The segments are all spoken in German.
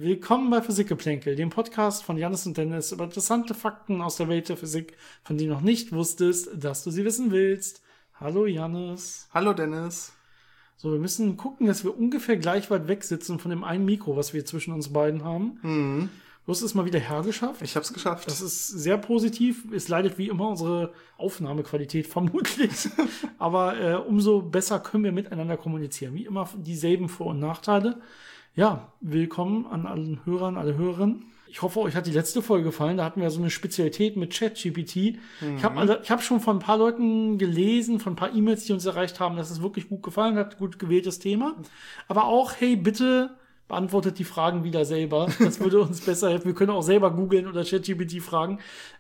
Willkommen bei Physikgeplänkel, dem Podcast von Jannis und Dennis über interessante Fakten aus der Welt der Physik, von denen du noch nicht wusstest, dass du sie wissen willst. Hallo Jannis. Hallo Dennis. So, wir müssen gucken, dass wir ungefähr gleich weit weg sitzen von dem einen Mikro, was wir zwischen uns beiden haben. Mhm. Du hast es mal wieder hergeschafft. Ich hab's geschafft. Das ist sehr positiv. Es leidet wie immer unsere Aufnahmequalität vermutlich. Aber umso besser können wir miteinander kommunizieren. Wie immer dieselben Vor- und Nachteile. Ja, willkommen an allen Hörern, alle Hörerinnen. Ich hoffe, euch hat die letzte Folge gefallen. Da hatten wir so eine Spezialität mit ChatGPT. Mhm. Ich hab schon von ein paar Leuten gelesen, von ein paar E-Mails, die uns erreicht haben, dass es wirklich gut gefallen hat. Gut gewähltes Thema. Aber auch, hey, bitte beantwortet die Fragen wieder selber. Das würde uns besser helfen. Wir können auch selber googeln oder ChatGPT fragen.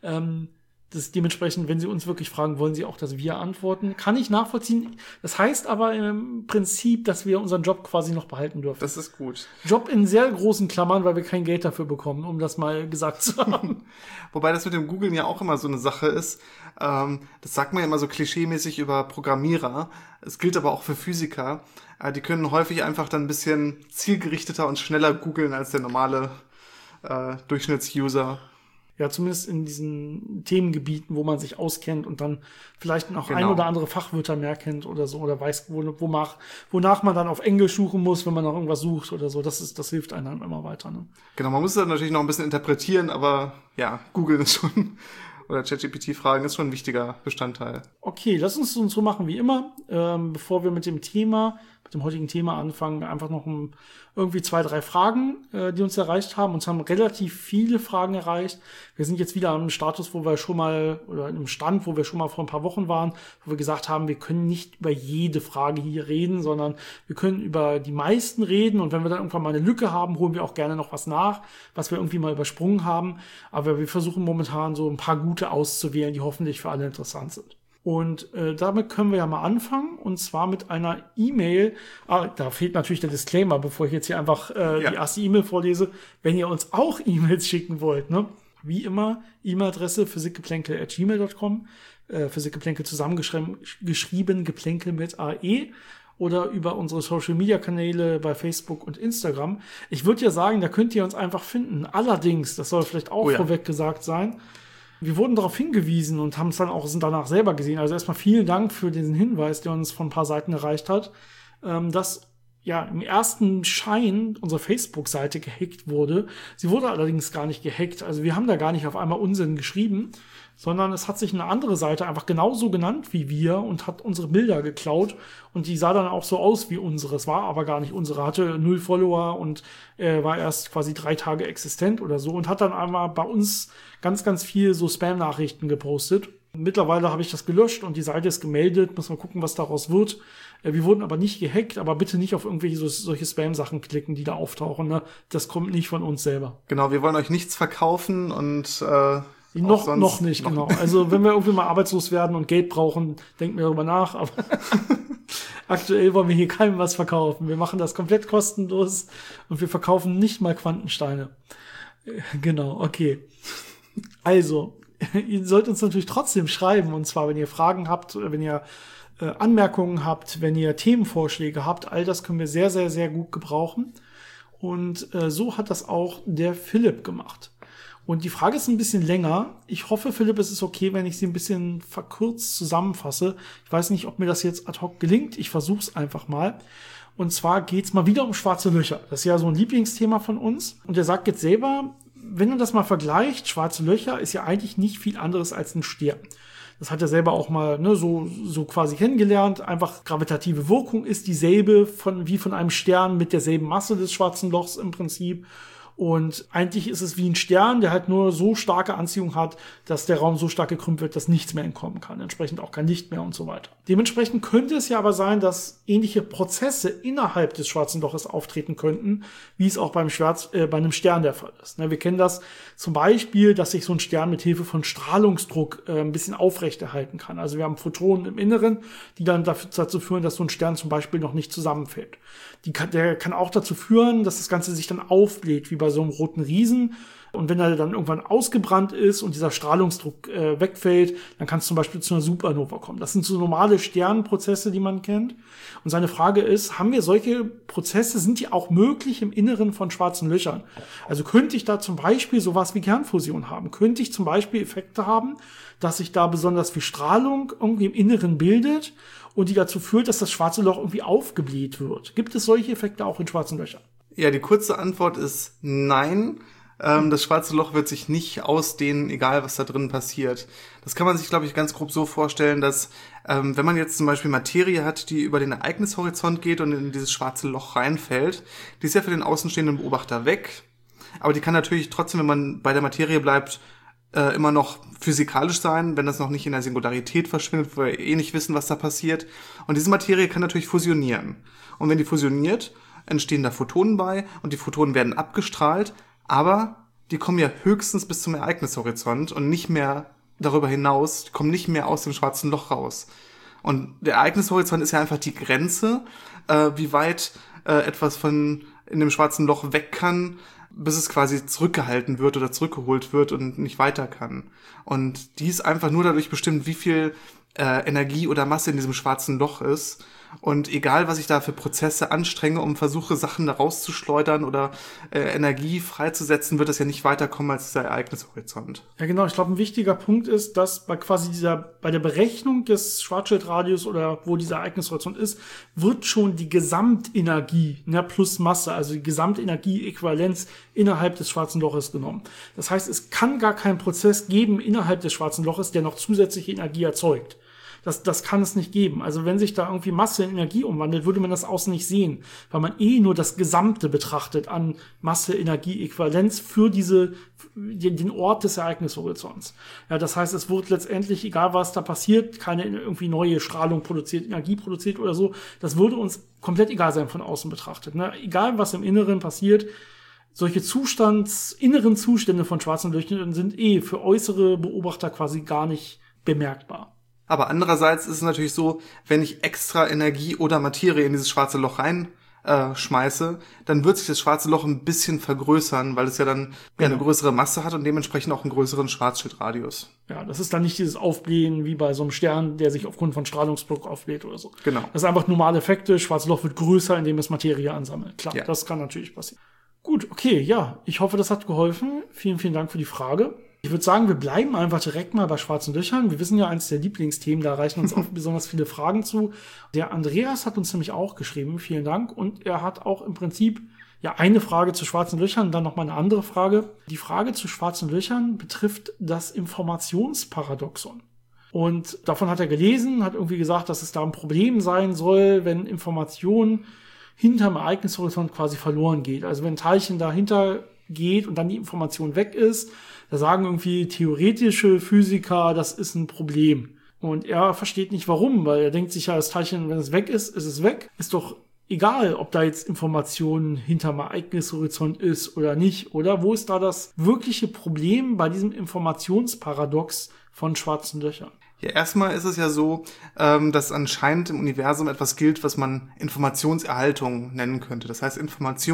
Das dementsprechend, wenn Sie uns wirklich fragen, wollen Sie auch, dass wir antworten. Kann ich nachvollziehen. Das heißt aber im Prinzip, dass wir unseren Job quasi noch behalten dürfen. Das ist gut. Job in sehr großen Klammern, weil wir kein Geld dafür bekommen, um das mal gesagt zu haben. Wobei das mit dem Googlen ja auch immer so eine Sache ist. Das sagt man ja immer so klischeemäßig über Programmierer. Es gilt aber auch für Physiker. Die können häufig einfach dann ein bisschen zielgerichteter und schneller googeln als der normale Durchschnittsuser. Ja, zumindest in diesen Themengebieten, wo man sich auskennt und dann vielleicht noch ein oder andere Fachwörter mehr kennt oder so, oder weiß, wonach man dann auf Englisch suchen muss, wenn man nach irgendwas sucht oder so. Das hilft einem dann immer weiter, ne? Genau, man muss es dann natürlich noch ein bisschen interpretieren, aber ja, Google ist schon, oder ChatGPT-Fragen ist schon ein wichtiger Bestandteil. Okay, lass uns so machen wie immer. Bevor wir mit dem heutigen Thema anfangen, einfach noch irgendwie 2, 3 Fragen, die uns erreicht haben. Uns haben relativ viele Fragen erreicht. Wir sind jetzt wieder am Status, wo wir schon mal vor ein paar Wochen waren, wo wir gesagt haben, wir können nicht über jede Frage hier reden, sondern wir können über die meisten reden. Und wenn wir dann irgendwann mal eine Lücke haben, holen wir auch gerne noch was nach, was wir irgendwie mal übersprungen haben. Aber wir versuchen momentan so ein paar gute auszuwählen, die hoffentlich für alle interessant sind. Und damit können wir ja mal anfangen, und zwar mit einer E-Mail. Da fehlt natürlich der Disclaimer, bevor ich jetzt hier einfach die erste E-Mail vorlese. Wenn ihr uns auch E-Mails schicken wollt, ne? Wie immer, E-Mail-Adresse physikgeplänkel@gmail.com, Physikgeplänkel zusammengeschrieben, Geplänkel mit AE, oder über unsere Social-Media-Kanäle bei Facebook und Instagram. Ich würde ja sagen, da könnt ihr uns einfach finden. Allerdings, das soll vielleicht auch vorweg gesagt sein, wir wurden darauf hingewiesen und sind danach selber gesehen. Also erstmal vielen Dank für diesen Hinweis, der uns von ein paar Seiten erreicht hat, dass ja im ersten Schein unsere Facebook-Seite gehackt wurde. Sie wurde allerdings gar nicht gehackt. Also wir haben da gar nicht auf einmal Unsinn geschrieben, sondern es hat sich eine andere Seite einfach genauso genannt wie wir und hat unsere Bilder geklaut. Und die sah dann auch so aus wie unsere. Es war aber gar nicht unsere. Hatte 0 Follower und war erst quasi 3 Tage existent oder so. Und hat dann einmal bei uns ganz, ganz viel so Spam-Nachrichten gepostet. Mittlerweile habe ich das gelöscht und die Seite ist gemeldet. Muss mal gucken, was daraus wird. Wir wurden aber nicht gehackt, aber bitte nicht auf irgendwelche solche Spam-Sachen klicken, die da auftauchen. Ne? Das kommt nicht von uns selber. Genau, wir wollen euch nichts verkaufen und noch nicht, genau. Also wenn wir irgendwie mal arbeitslos werden und Geld brauchen, denken wir darüber nach. Aber aktuell wollen wir hier keinem was verkaufen. Wir machen das komplett kostenlos und wir verkaufen nicht mal Quantensteine. Genau, okay. Also, ihr sollt uns natürlich trotzdem schreiben. Und zwar, wenn ihr Fragen habt, wenn ihr Anmerkungen habt, wenn ihr Themenvorschläge habt. All das können wir sehr, sehr, sehr gut gebrauchen. Und so hat das auch der Philipp gemacht. Und die Frage ist ein bisschen länger. Ich hoffe, Philipp, es ist okay, wenn ich sie ein bisschen verkürzt zusammenfasse. Ich weiß nicht, ob mir das jetzt ad hoc gelingt. Ich versuche es einfach mal. Und zwar geht's mal wieder um schwarze Löcher. Das ist ja so ein Lieblingsthema von uns. Und er sagt jetzt selber, wenn du das mal vergleicht, schwarze Löcher ist ja eigentlich nicht viel anderes als ein Stern. Das hat er selber auch mal so quasi kennengelernt. Einfach gravitative Wirkung ist dieselbe wie von einem Stern mit derselben Masse des schwarzen Lochs im Prinzip. Und eigentlich ist es wie ein Stern, der halt nur so starke Anziehung hat, dass der Raum so stark gekrümmt wird, dass nichts mehr entkommen kann. Entsprechend auch kein Licht mehr und so weiter. Dementsprechend könnte es ja aber sein, dass ähnliche Prozesse innerhalb des schwarzen Loches auftreten könnten, wie es auch bei einem Stern der Fall ist. Wir kennen das zum Beispiel, dass sich so ein Stern mit Hilfe von Strahlungsdruck ein bisschen aufrechterhalten kann. Also wir haben Photonen im Inneren, die dann dazu führen, dass so ein Stern zum Beispiel noch nicht zusammenfällt. Der kann auch dazu führen, dass das Ganze sich dann aufbläht, wie bei so einem roten Riesen. Und wenn er dann irgendwann ausgebrannt ist und dieser Strahlungsdruck wegfällt, dann kann es zum Beispiel zu einer Supernova kommen. Das sind so normale Sternenprozesse, die man kennt. Und seine Frage ist, haben wir solche Prozesse, sind die auch möglich im Inneren von schwarzen Löchern? Also könnte ich da zum Beispiel sowas wie Kernfusion haben? Könnte ich zum Beispiel Effekte haben, dass sich da besonders viel Strahlung irgendwie im Inneren bildet und die dazu führt, dass das schwarze Loch irgendwie aufgebläht wird? Gibt es solche Effekte auch in schwarzen Löchern? Ja, die kurze Antwort ist nein. Das schwarze Loch wird sich nicht ausdehnen, egal was da drin passiert. Das kann man sich, glaube ich, ganz grob so vorstellen, dass wenn man jetzt zum Beispiel Materie hat, die über den Ereignishorizont geht und in dieses schwarze Loch reinfällt, die ist ja für den außenstehenden Beobachter weg. Aber die kann natürlich trotzdem, wenn man bei der Materie bleibt, immer noch physikalisch sein, wenn das noch nicht in der Singularität verschwindet, wo wir eh nicht wissen, was da passiert. Und diese Materie kann natürlich fusionieren. Und wenn die fusioniert, entstehen da Photonen bei und die Photonen werden abgestrahlt, aber die kommen ja höchstens bis zum Ereignishorizont und nicht mehr darüber hinaus, die kommen nicht mehr aus dem schwarzen Loch raus. Und der Ereignishorizont ist ja einfach die Grenze, wie weit etwas von in dem schwarzen Loch weg kann, bis es quasi zurückgehalten wird oder zurückgeholt wird und nicht weiter kann. Und die ist einfach nur dadurch bestimmt, wie viel Energie oder Masse in diesem schwarzen Loch ist. Und egal, was ich da für Prozesse anstrenge, versuche, Sachen da rauszuschleudern oder Energie freizusetzen, wird das ja nicht weiterkommen als dieser Ereignishorizont. Ja, genau. Ich glaube, ein wichtiger Punkt ist, dass bei der Berechnung des Schwarzschildradius oder wo dieser Ereignishorizont ist, wird schon die Gesamtenergie, plus Masse, also die Gesamtenergieäquivalenz innerhalb des schwarzen Loches genommen. Das heißt, es kann gar keinen Prozess geben innerhalb des schwarzen Loches, der noch zusätzliche Energie erzeugt. Das kann es nicht geben. Also wenn sich da irgendwie Masse in Energie umwandelt, würde man das außen nicht sehen, weil man nur das Gesamte betrachtet an Masse-Energie-Äquivalenz für den Ort des Ereignishorizonts. Ja, das heißt, es wird letztendlich, egal was da passiert, keine irgendwie neue Strahlung produziert, Energie produziert oder so. Das würde uns komplett egal sein von außen betrachtet. Ne? Egal was im Inneren passiert, solche inneren Zustände von schwarzen Löchern sind für äußere Beobachter quasi gar nicht bemerkbar. Aber andererseits ist es natürlich so, wenn ich extra Energie oder Materie in dieses schwarze Loch schmeiße, dann wird sich das schwarze Loch ein bisschen vergrößern, weil es ja dann eine größere Masse hat und dementsprechend auch einen größeren Schwarzschildradius. Ja, das ist dann nicht dieses Aufblähen wie bei so einem Stern, der sich aufgrund von Strahlungsdruck aufbläht oder so. Genau. Das ist einfach normale Effekte. Schwarzes Loch wird größer, indem es Materie ansammelt. Klar, ja. Das kann natürlich passieren. Gut, okay, ja. Ich hoffe, das hat geholfen. Vielen, vielen Dank für die Frage. Ich würde sagen, wir bleiben einfach direkt mal bei schwarzen Löchern. Wir wissen ja, eins der Lieblingsthemen, da reichen uns auch besonders viele Fragen zu. Der Andreas hat uns nämlich auch geschrieben, vielen Dank. Und er hat auch im Prinzip eine Frage zu schwarzen Löchern und dann nochmal eine andere Frage. Die Frage zu schwarzen Löchern betrifft das Informationsparadoxon. Und davon hat er gelesen, hat irgendwie gesagt, dass es da ein Problem sein soll, wenn Information hinterm Ereignishorizont quasi verloren geht. Also wenn ein Teilchen dahinter geht und dann die Information weg ist, da sagen irgendwie theoretische Physiker, das ist ein Problem. Und er versteht nicht warum, weil er denkt sich ja, das Teilchen, wenn es weg ist, ist es weg. Ist doch egal, ob da jetzt Information hinterm Ereignishorizont ist oder nicht. Oder wo ist da das wirkliche Problem bei diesem Informationsparadox von schwarzen Löchern? Ja, erstmal ist es ja so, dass anscheinend im Universum etwas gilt, was man Informationserhaltung nennen könnte. Das heißt,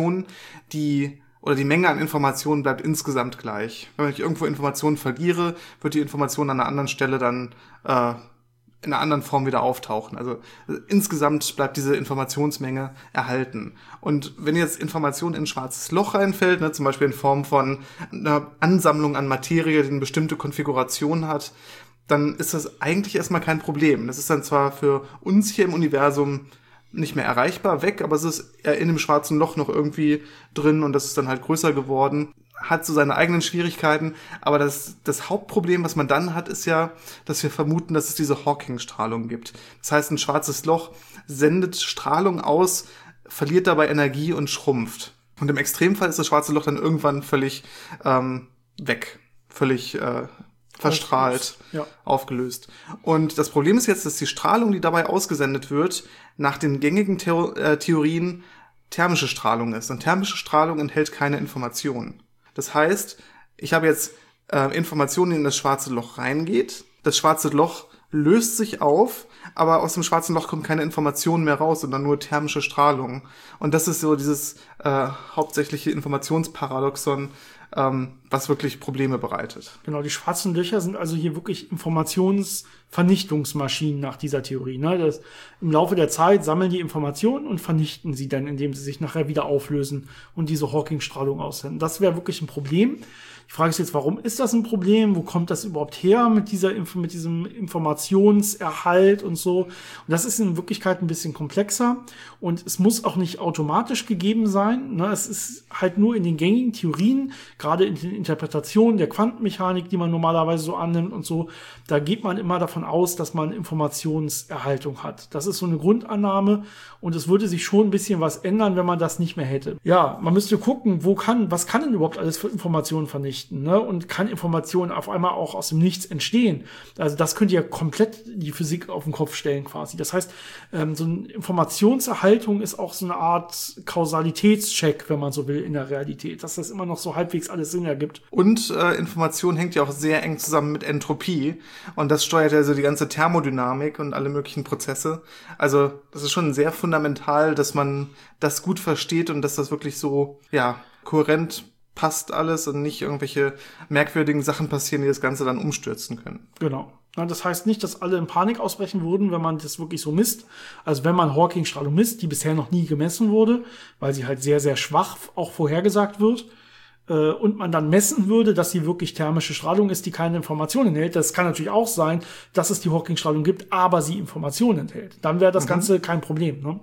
die Menge an Informationen bleibt insgesamt gleich. Wenn ich irgendwo Informationen verliere, wird die Information an einer anderen Stelle dann in einer anderen Form wieder auftauchen. Also insgesamt bleibt diese Informationsmenge erhalten. Und wenn jetzt Information in ein schwarzes Loch reinfällt, zum Beispiel in Form von einer Ansammlung an Materie, die eine bestimmte Konfiguration hat, dann ist das eigentlich erstmal kein Problem. Das ist dann zwar für uns hier im Universum nicht mehr erreichbar, weg, aber es ist in dem schwarzen Loch noch irgendwie drin und das ist dann halt größer geworden, hat so seine eigenen Schwierigkeiten, aber das Hauptproblem, was man dann hat, ist ja, dass wir vermuten, dass es diese Hawking-Strahlung gibt. Das heißt, ein schwarzes Loch sendet Strahlung aus, verliert dabei Energie und schrumpft. Und im Extremfall ist das schwarze Loch dann irgendwann völlig weg, völlig verstrahlt, aufgelöst. Und das Problem ist jetzt, dass die Strahlung, die dabei ausgesendet wird, nach den gängigen Theorien thermische Strahlung ist. Und thermische Strahlung enthält keine Informationen. Das heißt, ich habe jetzt Informationen, die in das schwarze Loch reingeht. Das schwarze Loch löst sich auf, aber aus dem schwarzen Loch kommt keine Information mehr raus, sondern nur thermische Strahlung. Und das ist so dieses hauptsächliche Informationsparadoxon, was wirklich Probleme bereitet. Genau, die schwarzen Löcher sind also hier wirklich Informationsvernichtungsmaschinen nach dieser Theorie. Ne? Im Laufe der Zeit sammeln die Informationen und vernichten sie dann, indem sie sich nachher wieder auflösen und diese Hawking-Strahlung aussenden. Das wäre wirklich ein Problem. Die Frage ist jetzt, warum ist das ein Problem? Wo kommt das überhaupt her mit diesem Informationserhalt und so? Und das ist in Wirklichkeit ein bisschen komplexer und es muss auch nicht automatisch gegeben sein. Ne? Es ist halt nur in den gängigen Theorien, gerade in den Interpretationen der Quantenmechanik, die man normalerweise so annimmt und so, da geht man immer davon aus, dass man Informationserhaltung hat. Das ist so eine Grundannahme und es würde sich schon ein bisschen was ändern, wenn man das nicht mehr hätte. Ja, man müsste gucken, was kann denn überhaupt alles für Informationen vernichten? Ne? Und kann Informationen auf einmal auch aus dem Nichts entstehen. Also das könnte ja komplett die Physik auf den Kopf stellen quasi. Das heißt, so eine Informationserhaltung ist auch so eine Art Kausalitätscheck, wenn man so will, in der Realität. Dass das immer noch so halbwegs alles Sinn ergibt. Und Information hängt ja auch sehr eng zusammen mit Entropie. Und das steuert ja so die ganze Thermodynamik und alle möglichen Prozesse. Also das ist schon sehr fundamental, dass man das gut versteht und dass das wirklich so, kohärent passt alles und nicht irgendwelche merkwürdigen Sachen passieren, die das Ganze dann umstürzen können. Genau. Das heißt nicht, dass alle in Panik ausbrechen würden, wenn man das wirklich so misst. Also wenn man Hawking-Strahlung misst, die bisher noch nie gemessen wurde, weil sie halt sehr, sehr schwach auch vorhergesagt wird, und man dann messen würde, dass sie wirklich thermische Strahlung ist, die keine Informationen enthält. Das kann natürlich auch sein, dass es die Hawking-Strahlung gibt, aber sie Informationen enthält. Dann wäre das Ganze kein Problem, ne?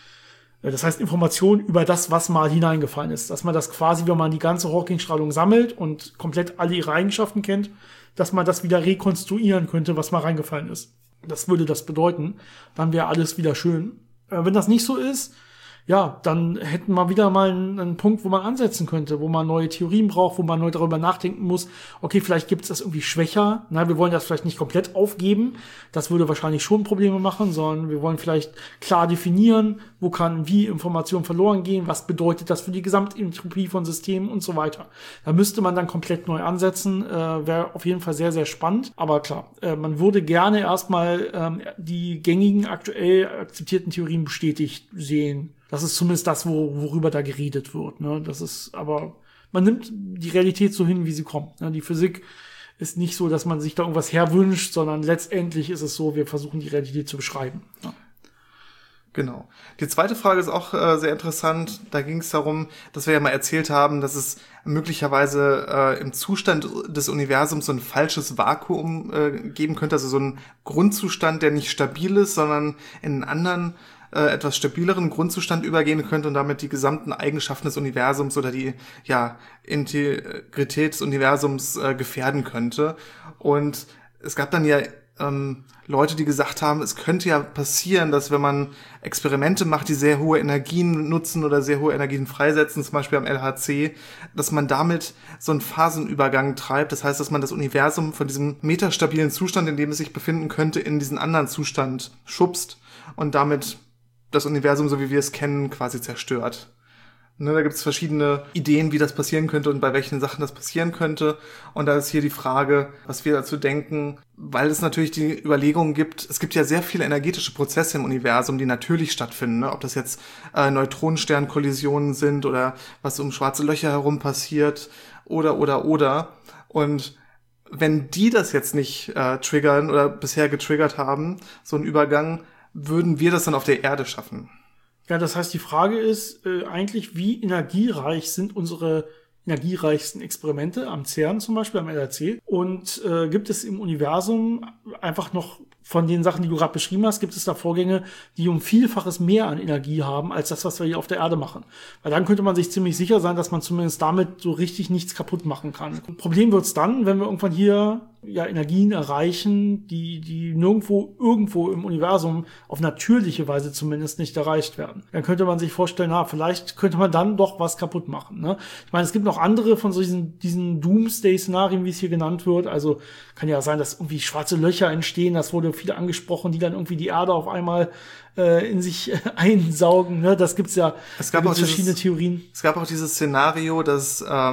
Das heißt, Informationen über das, was mal hineingefallen ist. Dass man das quasi, wenn man die ganze Hawking-Strahlung sammelt und komplett alle ihre Eigenschaften kennt, dass man das wieder rekonstruieren könnte, was mal reingefallen ist. Das würde das bedeuten. Dann wäre alles wieder schön. Wenn das nicht so ist, dann hätten wir wieder mal einen Punkt, wo man ansetzen könnte, wo man neue Theorien braucht, wo man neu darüber nachdenken muss, okay, vielleicht gibt es das irgendwie schwächer, wir wollen das vielleicht nicht komplett aufgeben, das würde wahrscheinlich schon Probleme machen, sondern wir wollen vielleicht klar definieren, wo kann wie Informationen verloren gehen, was bedeutet das für die Gesamtentropie von Systemen und so weiter. Da müsste man dann komplett neu ansetzen, wäre auf jeden Fall sehr, sehr spannend, aber klar, man würde gerne erstmal die gängigen, aktuell akzeptierten Theorien bestätigt sehen. Das ist zumindest das, worüber da geredet wird. Ne? Das ist, aber man nimmt die Realität so hin, wie sie kommt. Ne? Die Physik ist nicht so, dass man sich da irgendwas herwünscht, sondern letztendlich ist es so, wir versuchen die Realität zu beschreiben. Ja. Genau. Die zweite Frage ist auch sehr interessant. Da ging es darum, dass wir ja mal erzählt haben, dass es möglicherweise im Zustand des Universums so ein falsches Vakuum geben könnte, also so ein Grundzustand, der nicht stabil ist, sondern in einen anderen etwas stabileren Grundzustand übergehen könnte und damit die gesamten Eigenschaften des Universums oder die Integrität des Universums gefährden könnte. Und es gab dann Leute, die gesagt haben, es könnte ja passieren, dass wenn man Experimente macht, die sehr hohe Energien nutzen oder sehr hohe Energien freisetzen, zum Beispiel am LHC, dass man damit so einen Phasenübergang treibt. Das heißt, dass man das Universum von diesem metastabilen Zustand, in dem es sich befinden könnte, in diesen anderen Zustand schubst und damit das Universum, so wie wir es kennen, quasi zerstört. Ne, da gibt es verschiedene Ideen, wie das passieren könnte und bei welchen Sachen das passieren könnte. Und da ist hier die Frage, was wir dazu denken, weil es natürlich die Überlegungen gibt, es gibt ja sehr viele energetische Prozesse im Universum, die natürlich stattfinden. Ne? Ob das jetzt Neutronensternkollisionen sind oder was um schwarze Löcher herum passiert oder. Und wenn die das jetzt nicht triggern oder bisher getriggert haben, so einen Übergang, würden wir das dann auf der Erde schaffen? Ja, das heißt, die Frage ist eigentlich, wie energiereich sind unsere energiereichsten Experimente am CERN zum Beispiel, am LHC? Und gibt es im Universum einfach noch von den Sachen, die du gerade beschrieben hast, gibt es da Vorgänge, die um Vielfaches mehr an Energie haben, als das, was wir hier auf der Erde machen. Weil dann könnte man sich ziemlich sicher sein, dass man zumindest damit so richtig nichts kaputt machen kann. Problem wird's dann, wenn wir irgendwann hier Energien erreichen, die irgendwo im Universum auf natürliche Weise zumindest nicht erreicht werden. Dann könnte man sich vorstellen, vielleicht könnte man dann doch was kaputt machen. Ne? Ich meine, es gibt noch andere von so diesen Doomsday-Szenarien, wie es hier genannt wird. Also kann ja sein, dass irgendwie schwarze Löcher entstehen. Das wurde viele angesprochen, die dann irgendwie die Erde auf einmal in sich einsaugen. Ne? Das gibt's ja. Es gab auch verschiedene Theorien. Es gab auch dieses Szenario, dass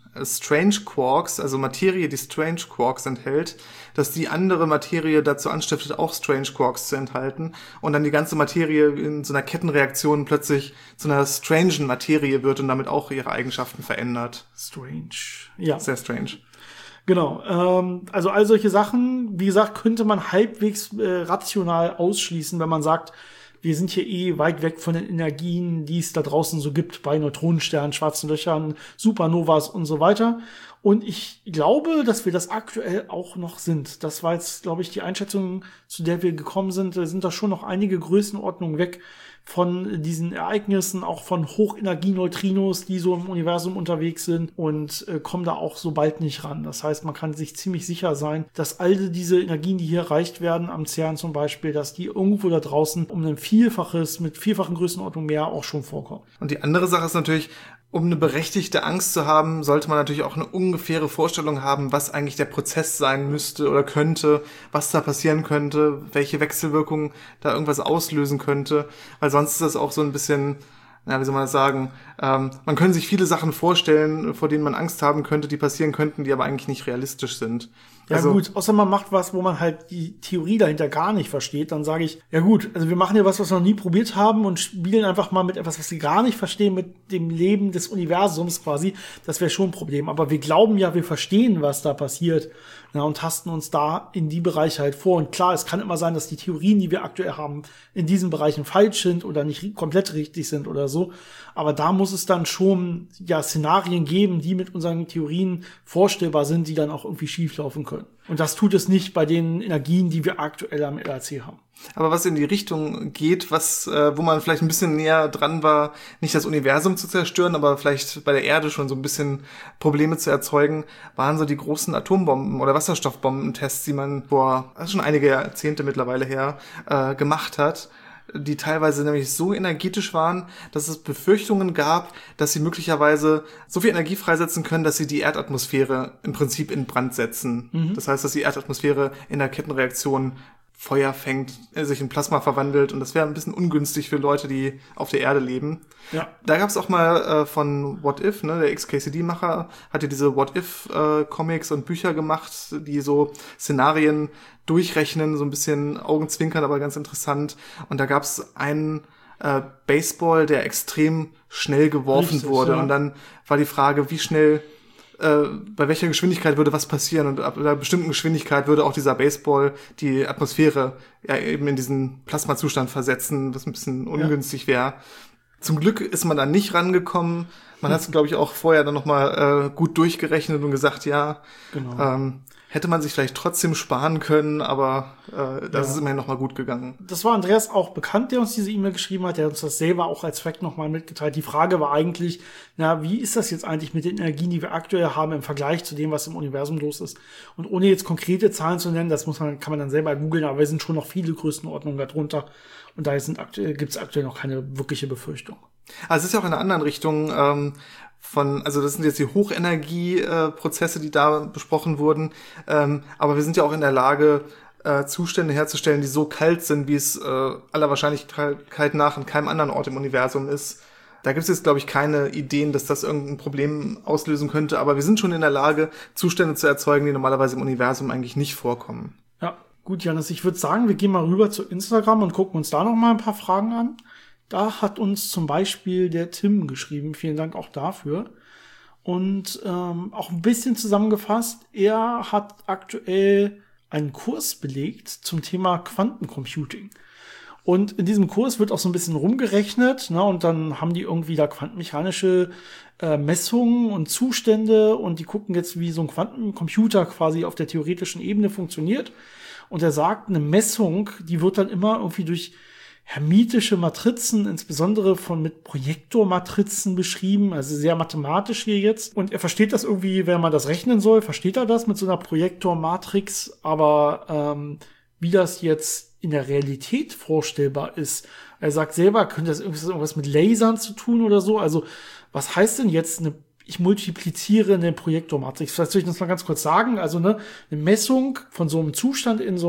Strange Quarks, also Materie, die Strange Quarks enthält, dass die andere Materie dazu anstiftet, auch Strange Quarks zu enthalten und dann die ganze Materie in so einer Kettenreaktion plötzlich zu einer strangen Materie wird und damit auch ihre Eigenschaften verändert. Strange. Ja. Sehr strange. Genau. Also all solche Sachen, wie gesagt, könnte man halbwegs rational ausschließen, wenn man sagt, wir sind hier weit weg von den Energien, die es da draußen so gibt, bei Neutronensternen, schwarzen Löchern, Supernovas und so weiter. Und ich glaube, dass wir das aktuell auch noch sind. Das war jetzt, glaube ich, die Einschätzung, zu der wir gekommen sind. Da sind da schon noch einige Größenordnungen weg von diesen Ereignissen, auch von Hochenergieneutrinos, die so im Universum unterwegs sind und kommen da auch so bald nicht ran. Das heißt, man kann sich ziemlich sicher sein, dass all diese Energien, die hier erreicht werden, am CERN zum Beispiel, dass die irgendwo da draußen um ein Vielfaches, mit vielfachen Größenordnungen mehr auch schon vorkommen. Und die andere Sache ist natürlich, um eine berechtigte Angst zu haben, sollte man natürlich auch eine ungefähre Vorstellung haben, was eigentlich der Prozess sein müsste oder könnte, was da passieren könnte, welche Wechselwirkung da irgendwas auslösen könnte, weil sonst ist das auch so ein bisschen, wie soll man das sagen, man könnte sich viele Sachen vorstellen, vor denen man Angst haben könnte, die passieren könnten, die aber eigentlich nicht realistisch sind. Ja also, gut, außer man macht was, wo man halt die Theorie dahinter gar nicht versteht, dann sage ich, ja gut, also wir machen hier was wir noch nie probiert haben und spielen einfach mal mit etwas, was wir gar nicht verstehen, mit dem Leben des Universums quasi, das wäre schon ein Problem. Aber wir glauben ja, wir verstehen, was da passiert, und tasten uns da in die Bereiche halt vor. Und klar, es kann immer sein, dass die Theorien, die wir aktuell haben, in diesen Bereichen falsch sind oder nicht komplett richtig sind oder so. Aber da muss es dann schon Szenarien geben, die mit unseren Theorien vorstellbar sind, die dann auch irgendwie schieflaufen können. Und das tut es nicht bei den Energien, die wir aktuell am LHC haben. Aber was in die Richtung geht, wo man vielleicht ein bisschen näher dran war, nicht das Universum zu zerstören, aber vielleicht bei der Erde schon so ein bisschen Probleme zu erzeugen, waren so die großen Atombomben- oder Wasserstoffbombentests, die man schon einige Jahrzehnte mittlerweile her gemacht hat, die teilweise nämlich so energetisch waren, dass es Befürchtungen gab, dass sie möglicherweise so viel Energie freisetzen können, dass sie die Erdatmosphäre im Prinzip in Brand setzen. Mhm. Das heißt, dass die Erdatmosphäre in der Kettenreaktion Feuer fängt, sich in Plasma verwandelt und das wäre ein bisschen ungünstig für Leute, die auf der Erde leben. Ja. Da gab es auch mal von What If, der XKCD-Macher, hat ja diese What If-Comics und Bücher gemacht, die so Szenarien durchrechnen, so ein bisschen Augenzwinkern, aber ganz interessant. Und da gab es einen Baseball, der extrem schnell geworfen wurde. Ja. Und dann war die Frage, wie schnell bei welcher Geschwindigkeit würde was passieren und ab einer bestimmten Geschwindigkeit würde auch dieser Baseball die Atmosphäre ja eben in diesen Plasmazustand versetzen, was ein bisschen ungünstig wäre. Zum Glück ist man da nicht rangekommen. Man hat es, glaube ich, auch vorher dann nochmal gut durchgerechnet und gesagt, ja, genau. Hätte man sich vielleicht trotzdem sparen können, aber das ist immerhin nochmal gut gegangen. Das war Andreas auch bekannt, der uns diese E-Mail geschrieben hat. Der hat uns das selber auch als Fact nochmal mitgeteilt. Die Frage war eigentlich, wie ist das jetzt eigentlich mit den Energien, die wir aktuell haben im Vergleich zu dem, was im Universum los ist? Und ohne jetzt konkrete Zahlen zu nennen, kann man dann selber googeln, aber wir sind schon noch viele Größenordnungen darunter. Und daher gibt es aktuell noch keine wirkliche Befürchtung. Also es ist ja auch in einer anderen Richtung, also das sind jetzt die Hochenergie-Prozesse, die da besprochen wurden, aber wir sind ja auch in der Lage, Zustände herzustellen, die so kalt sind, wie es aller Wahrscheinlichkeit nach in keinem anderen Ort im Universum ist. Da gibt es jetzt, glaube ich, keine Ideen, dass das irgendein Problem auslösen könnte, aber wir sind schon in der Lage, Zustände zu erzeugen, die normalerweise im Universum eigentlich nicht vorkommen. Ja, gut, Janis, ich würde sagen, wir gehen mal rüber zu Instagram und gucken uns da noch mal ein paar Fragen an. Da hat uns zum Beispiel der Tim geschrieben. Vielen Dank auch dafür. Und auch ein bisschen zusammengefasst, er hat aktuell einen Kurs belegt zum Thema Quantencomputing. Und in diesem Kurs wird auch so ein bisschen rumgerechnet, und dann haben die irgendwie da quantenmechanische Messungen und Zustände und die gucken jetzt, wie so ein Quantencomputer quasi auf der theoretischen Ebene funktioniert. Und er sagt, eine Messung, die wird dann immer irgendwie durch hermitische Matrizen, insbesondere mit Projektormatrizen beschrieben, also sehr mathematisch hier jetzt. Und er versteht das irgendwie, wenn man das rechnen soll, versteht er das mit so einer Projektormatrix, aber wie das jetzt in der Realität vorstellbar ist. Er sagt selber, könnte das irgendwas mit Lasern zu tun oder so? Also, was heißt denn jetzt ich multipliziere eine Projektormatrix? Vielleicht soll ich das mal ganz kurz sagen. Also, eine Messung von so einem Zustand in so einem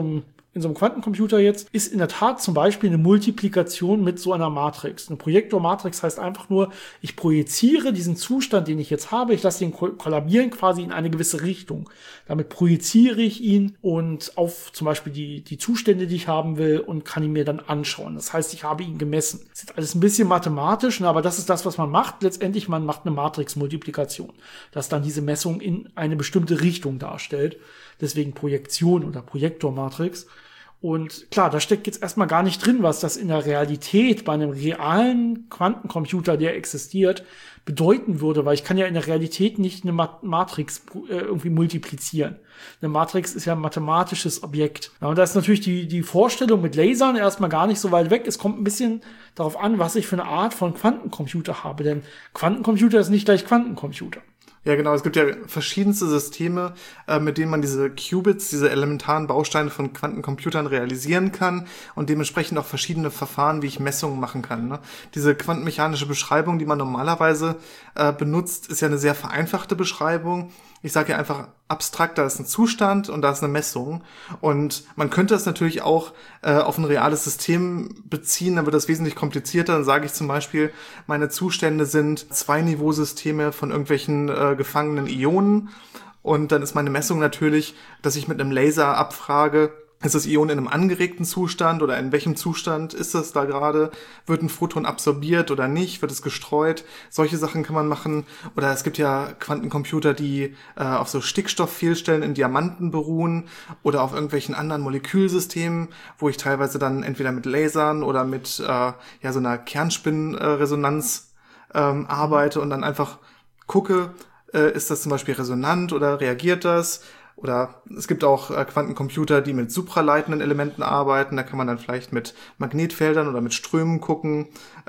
in so einem Quantencomputer jetzt, ist in der Tat zum Beispiel eine Multiplikation mit so einer Matrix. Eine Projektormatrix heißt einfach nur, ich projiziere diesen Zustand, den ich jetzt habe, ich lasse ihn kollabieren quasi in eine gewisse Richtung. Damit projiziere ich ihn und auf zum Beispiel die Zustände, die ich haben will, und kann ihn mir dann anschauen. Das heißt, ich habe ihn gemessen. Das ist jetzt alles ein bisschen mathematisch, aber das ist das, was man macht. Letztendlich, man macht eine Matrix-Multiplikation, dass dann diese Messung in eine bestimmte Richtung darstellt. Deswegen Projektion oder Projektormatrix. Und klar, da steckt jetzt erstmal gar nicht drin, was das in der Realität bei einem realen Quantencomputer, der existiert, bedeuten würde, weil ich kann ja in der Realität nicht eine Matrix irgendwie multiplizieren. Eine Matrix ist ja ein mathematisches Objekt. Ja, und da ist natürlich die Vorstellung mit Lasern erstmal gar nicht so weit weg. Es kommt ein bisschen darauf an, was ich für eine Art von Quantencomputer habe, denn Quantencomputer ist nicht gleich Quantencomputer. Ja, genau. Es gibt ja verschiedenste Systeme, mit denen man diese Qubits, diese elementaren Bausteine von Quantencomputern realisieren kann und dementsprechend auch verschiedene Verfahren, wie ich Messungen machen kann. Ne? Diese quantenmechanische Beschreibung, die man normalerweise benutzt, ist ja eine sehr vereinfachte Beschreibung. Ich sage ja einfach abstrakt, da ist ein Zustand und da ist eine Messung. Und man könnte das natürlich auch auf ein reales System beziehen, dann wird das wesentlich komplizierter. Dann sage ich zum Beispiel, meine Zustände sind Zwei-Niveau-Systeme von irgendwelchen gefangenen Ionen. Und dann ist meine Messung natürlich, dass ich mit einem Laser abfrage, ist das Ion in einem angeregten Zustand oder in welchem Zustand ist das da gerade? Wird ein Photon absorbiert oder nicht? Wird es gestreut? Solche Sachen kann man machen. Oder es gibt ja Quantencomputer, die auf so Stickstofffehlstellen in Diamanten beruhen oder auf irgendwelchen anderen Molekülsystemen, wo ich teilweise dann entweder mit Lasern oder mit so einer Kernspinresonanz arbeite und dann einfach gucke, ist das zum Beispiel resonant oder reagiert das? Oder es gibt auch Quantencomputer, die mit supraleitenden Elementen arbeiten. Da kann man dann vielleicht mit Magnetfeldern oder mit Strömen gucken,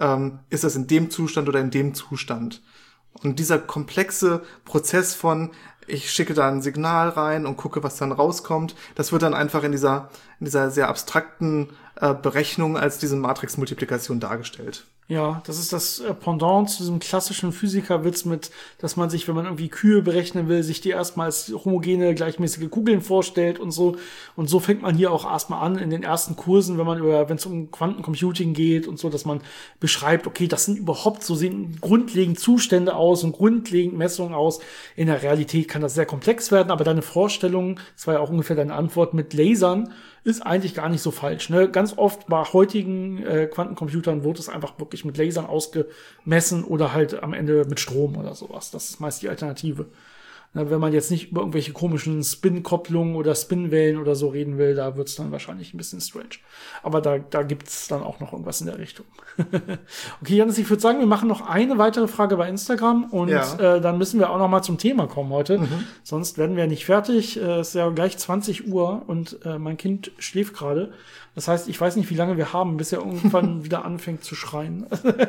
ist das in dem Zustand oder in dem Zustand. Und dieser komplexe Prozess von, ich schicke da ein Signal rein und gucke, was dann rauskommt, das wird dann einfach in dieser sehr abstrakten Berechnung als diese Matrix-Multiplikation dargestellt. Ja, das ist das Pendant zu diesem klassischen Physikerwitz mit, dass man sich, wenn man irgendwie Kühe berechnen will, sich die erstmal als homogene, gleichmäßige Kugeln vorstellt und so. Und so fängt man hier auch erstmal an in den ersten Kursen, wenn es um Quantencomputing geht und so, dass man beschreibt, okay, das sind überhaupt so sehen grundlegend Zustände aus und grundlegend Messungen aus. In der Realität kann das sehr komplex werden, aber deine Vorstellung, das war ja auch ungefähr deine Antwort mit Lasern, ist eigentlich gar nicht so falsch. Ne? Ganz oft bei heutigen Quantencomputern wird es einfach wirklich mit Lasern ausgemessen oder halt am Ende mit Strom oder sowas. Das ist meist die Alternative. Ne, wenn man jetzt nicht über irgendwelche komischen Spin-Kopplungen oder Spinwellen oder so reden will, da wird's dann wahrscheinlich ein bisschen strange. Aber da gibt's dann auch noch irgendwas in der Richtung. Okay, Janis, ich würde sagen, wir machen noch eine weitere Frage bei Instagram und dann müssen wir auch noch mal zum Thema kommen heute. Sonst werden wir nicht fertig. Es ist ja gleich 20 Uhr und mein Kind schläft gerade. Das heißt, ich weiß nicht, wie lange wir haben, bis er irgendwann wieder anfängt zu schreien.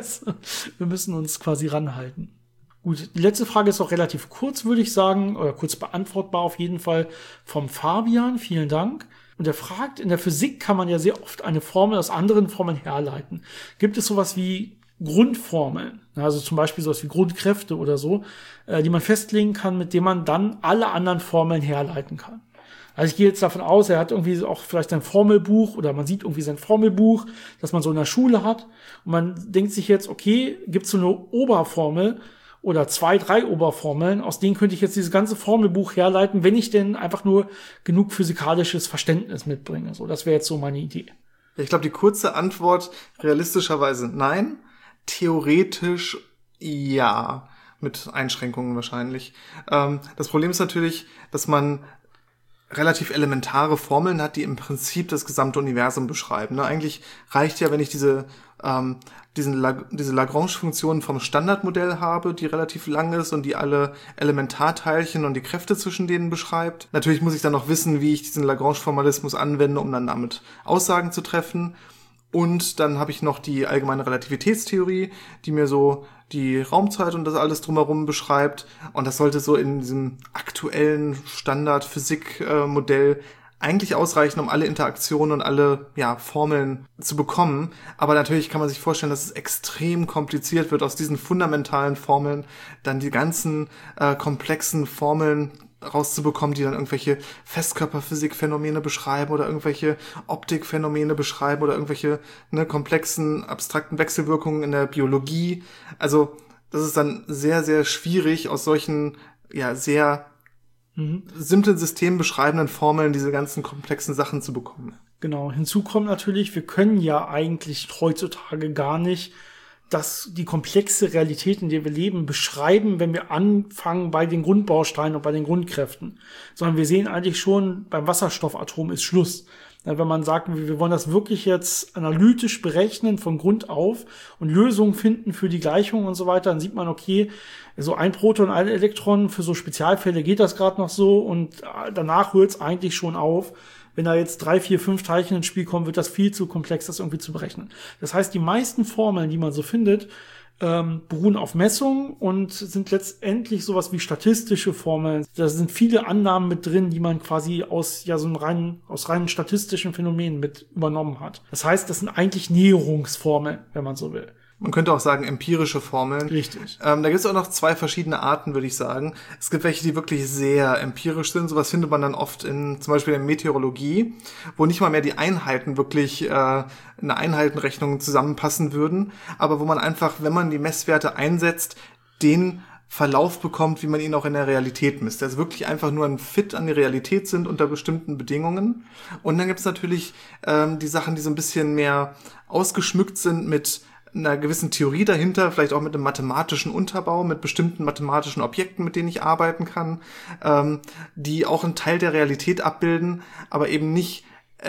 Wir müssen uns quasi ranhalten. Gut, die letzte Frage ist auch relativ kurz, würde ich sagen, oder kurz beantwortbar auf jeden Fall, vom Fabian. Vielen Dank. Und er fragt, in der Physik kann man ja sehr oft eine Formel aus anderen Formeln herleiten. Gibt es sowas wie Grundformeln, also zum Beispiel sowas wie Grundkräfte oder so, die man festlegen kann, mit denen man dann alle anderen Formeln herleiten kann? Also ich gehe jetzt davon aus, er hat irgendwie auch vielleicht sein Formelbuch oder man sieht irgendwie sein Formelbuch, das man so in der Schule hat. Und man denkt sich jetzt, okay, gibt's so eine Oberformel, oder 2, 3 Oberformeln, aus denen könnte ich jetzt dieses ganze Formelbuch herleiten, wenn ich denn einfach nur genug physikalisches Verständnis mitbringe. So, das wäre jetzt so meine Idee. Ich glaube, die kurze Antwort realistischerweise nein. Theoretisch ja, mit Einschränkungen wahrscheinlich. Das Problem ist natürlich, dass man relativ elementare Formeln hat, die im Prinzip das gesamte Universum beschreiben. Ne? Eigentlich reicht ja, wenn ich diese Lagrange-Funktion vom Standardmodell habe, die relativ lang ist und die alle Elementarteilchen und die Kräfte zwischen denen beschreibt. Natürlich muss ich dann noch wissen, wie ich diesen Lagrange-Formalismus anwende, um dann damit Aussagen zu treffen. Und dann habe ich noch die allgemeine Relativitätstheorie, die mir so die Raumzeit und das alles drumherum beschreibt. Und das sollte so in diesem aktuellen Standard-Physik-Modell eigentlich ausreichen, um alle Interaktionen und alle Formeln zu bekommen. Aber natürlich kann man sich vorstellen, dass es extrem kompliziert wird, aus diesen fundamentalen Formeln dann die ganzen komplexen Formeln rauszubekommen, die dann irgendwelche Festkörperphysikphänomene beschreiben oder irgendwelche Optikphänomene beschreiben oder irgendwelche komplexen, abstrakten Wechselwirkungen in der Biologie. Also das ist dann sehr, sehr schwierig, aus solchen sehr simplen Systemen beschreibenden Formeln diese ganzen komplexen Sachen zu bekommen. Genau, hinzu kommt natürlich, wir können ja eigentlich heutzutage gar nicht die komplexe Realität, in der wir leben, beschreiben, wenn wir anfangen bei den Grundbausteinen und bei den Grundkräften. Sondern wir sehen eigentlich schon, beim Wasserstoffatom ist Schluss. Wenn man sagt, wir wollen das wirklich jetzt analytisch berechnen von Grund auf und Lösungen finden für die Gleichung und so weiter, dann sieht man, okay, so ein Proton, ein Elektron, für so Spezialfälle geht das gerade noch so und danach hört es eigentlich schon auf. Wenn da jetzt 3, 4, 5 Teilchen ins Spiel kommen, wird das viel zu komplex, das irgendwie zu berechnen. Das heißt, die meisten Formeln, die man so findet, beruhen auf Messungen und sind letztendlich sowas wie statistische Formeln. Da sind viele Annahmen mit drin, die man quasi aus reinen statistischen Phänomenen mit übernommen hat. Das heißt, das sind eigentlich Näherungsformeln, wenn man so will. Man könnte auch sagen empirische Formeln. Richtig. Da gibt es auch noch 2 verschiedene Arten, würde ich sagen. Es gibt welche, die wirklich sehr empirisch sind. Sowas findet man dann oft zum Beispiel in der Meteorologie, wo nicht mal mehr die Einheiten wirklich eine Einheitenrechnung zusammenpassen würden, aber wo man einfach, wenn man die Messwerte einsetzt, den Verlauf bekommt, wie man ihn auch in der Realität misst. Also wirklich einfach nur ein Fit an die Realität sind unter bestimmten Bedingungen. Und dann gibt es natürlich die Sachen, die so ein bisschen mehr ausgeschmückt sind mit einer gewissen Theorie dahinter, vielleicht auch mit einem mathematischen Unterbau, mit bestimmten mathematischen Objekten, mit denen ich arbeiten kann, die auch einen Teil der Realität abbilden, aber eben nicht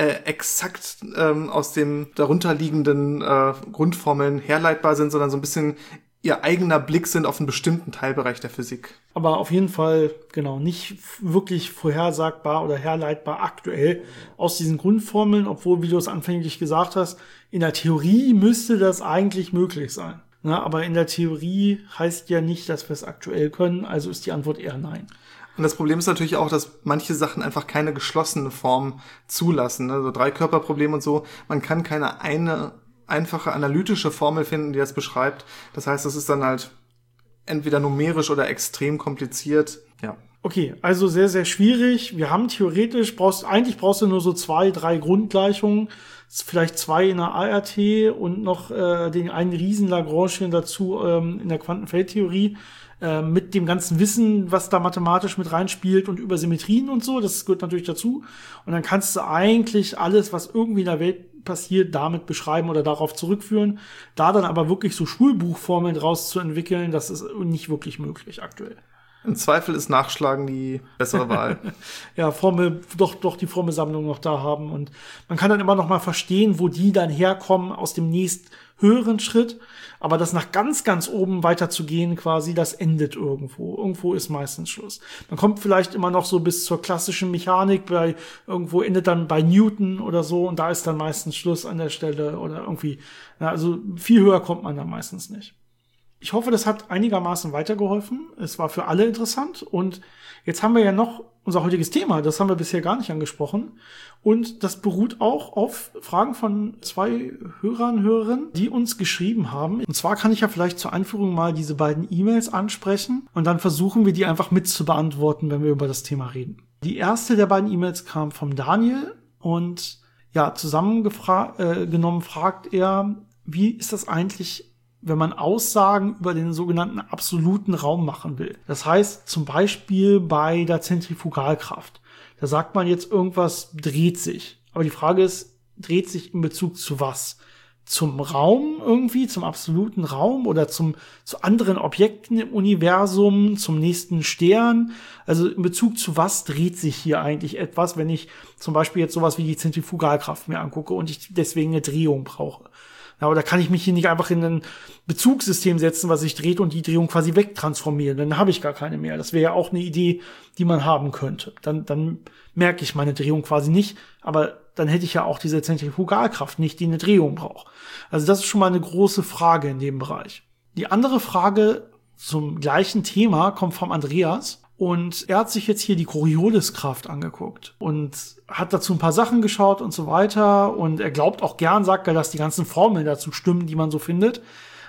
exakt aus dem darunterliegenden Grundformeln herleitbar sind, sondern so ein bisschen ihr eigener Blick sind auf einen bestimmten Teilbereich der Physik. Aber auf jeden Fall, genau, nicht wirklich vorhersagbar oder herleitbar aktuell aus diesen Grundformeln, obwohl, wie du es anfänglich gesagt hast, in der Theorie müsste das eigentlich möglich sein. Aber in der Theorie heißt ja nicht, dass wir es aktuell können, also ist die Antwort eher nein. Und das Problem ist natürlich auch, dass manche Sachen einfach keine geschlossene Form zulassen. Also Dreikörperproblem und so, man kann keine einfache analytische Formel finden, die das beschreibt. Das heißt, das ist dann halt entweder numerisch oder extrem kompliziert. Ja. Okay, also sehr, sehr schwierig. Wir haben theoretisch, brauchst du nur so 2, 3 Grundgleichungen, vielleicht 2 in der ART und noch den einen riesen Lagrangian dazu in der Quantenfeldtheorie mit dem ganzen Wissen, was da mathematisch mit reinspielt und über Symmetrien und so. Das gehört natürlich dazu. Und dann kannst du eigentlich alles, was irgendwie in der Welt passiert, damit beschreiben oder darauf zurückführen. Da dann aber wirklich so Schulbuchformeln draus zu entwickeln, das ist nicht wirklich möglich aktuell. Im Zweifel ist Nachschlagen die bessere Wahl. Ja, doch die Formelsammlung noch da haben. Und man kann dann immer noch mal verstehen, wo die dann herkommen aus dem nächst höheren Schritt. Aber das nach ganz, ganz oben weiter zu gehen quasi, das endet irgendwo. Irgendwo ist meistens Schluss. Man kommt vielleicht immer noch so bis zur klassischen Mechanik, irgendwo endet dann bei Newton oder so und da ist dann meistens Schluss an der Stelle oder irgendwie. Ja, also viel höher kommt man dann meistens nicht. Ich hoffe, das hat einigermaßen weitergeholfen. Es war für alle interessant. Und jetzt haben wir ja noch unser heutiges Thema. Das haben wir bisher gar nicht angesprochen. Und das beruht auch auf Fragen von 2 Hörerinnen, die uns geschrieben haben. Und zwar kann ich ja vielleicht zur Einführung mal diese beiden E-Mails ansprechen. Und dann versuchen wir die einfach mit zu beantworten, wenn wir über das Thema reden. Die erste der beiden E-Mails kam vom Daniel. Und ja, zusammengenommen fragt er, wie ist das eigentlich, wenn man Aussagen über den sogenannten absoluten Raum machen will. Das heißt zum Beispiel bei der Zentrifugalkraft. Da sagt man jetzt, irgendwas dreht sich. Aber die Frage ist, dreht sich in Bezug zu was? Zum Raum irgendwie, zum absoluten Raum oder zu anderen Objekten im Universum, zum nächsten Stern? Also in Bezug zu was dreht sich hier eigentlich etwas, wenn ich zum Beispiel jetzt sowas wie die Zentrifugalkraft mir angucke und ich deswegen eine Drehung brauche? Ja, oder kann ich mich hier nicht einfach in ein Bezugssystem setzen, was sich dreht und die Drehung quasi wegtransformieren? Dann habe ich gar keine mehr. Das wäre ja auch eine Idee, die man haben könnte. Dann merke ich meine Drehung quasi nicht, aber dann hätte ich ja auch diese Zentrifugalkraft nicht, die eine Drehung braucht. Also das ist schon mal eine große Frage in dem Bereich. Die andere Frage zum gleichen Thema kommt vom Andreas. Und er hat sich jetzt hier die Corioliskraft angeguckt und hat dazu ein paar Sachen geschaut und so weiter. Und er glaubt auch gern, sagt er, dass die ganzen Formeln dazu stimmen, die man so findet.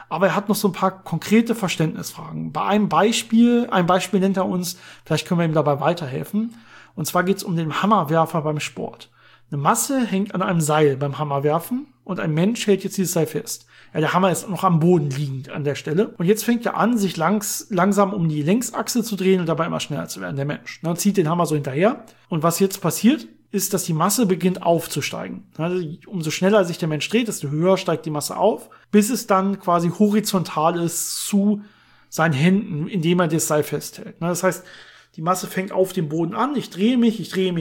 Aber er hat noch so ein paar konkrete Verständnisfragen. Bei ein Beispiel nennt er uns, vielleicht können wir ihm dabei weiterhelfen. Und zwar geht es um den Hammerwerfer beim Sport. Eine Masse hängt an einem Seil beim Hammerwerfen und ein Mensch hält jetzt dieses Seil fest. Ja, der Hammer ist noch am Boden liegend an der Stelle. Und jetzt fängt er an, sich langsam um die Längsachse zu drehen und dabei immer schneller zu werden, der Mensch. Dann zieht den Hammer so hinterher. Und was jetzt passiert, ist, dass die Masse beginnt aufzusteigen. Also, umso schneller sich der Mensch dreht, desto höher steigt die Masse auf, bis es dann quasi horizontal ist zu seinen Händen, indem er das Seil festhält. Das heißt, die Masse fängt auf dem Boden an, ich drehe mich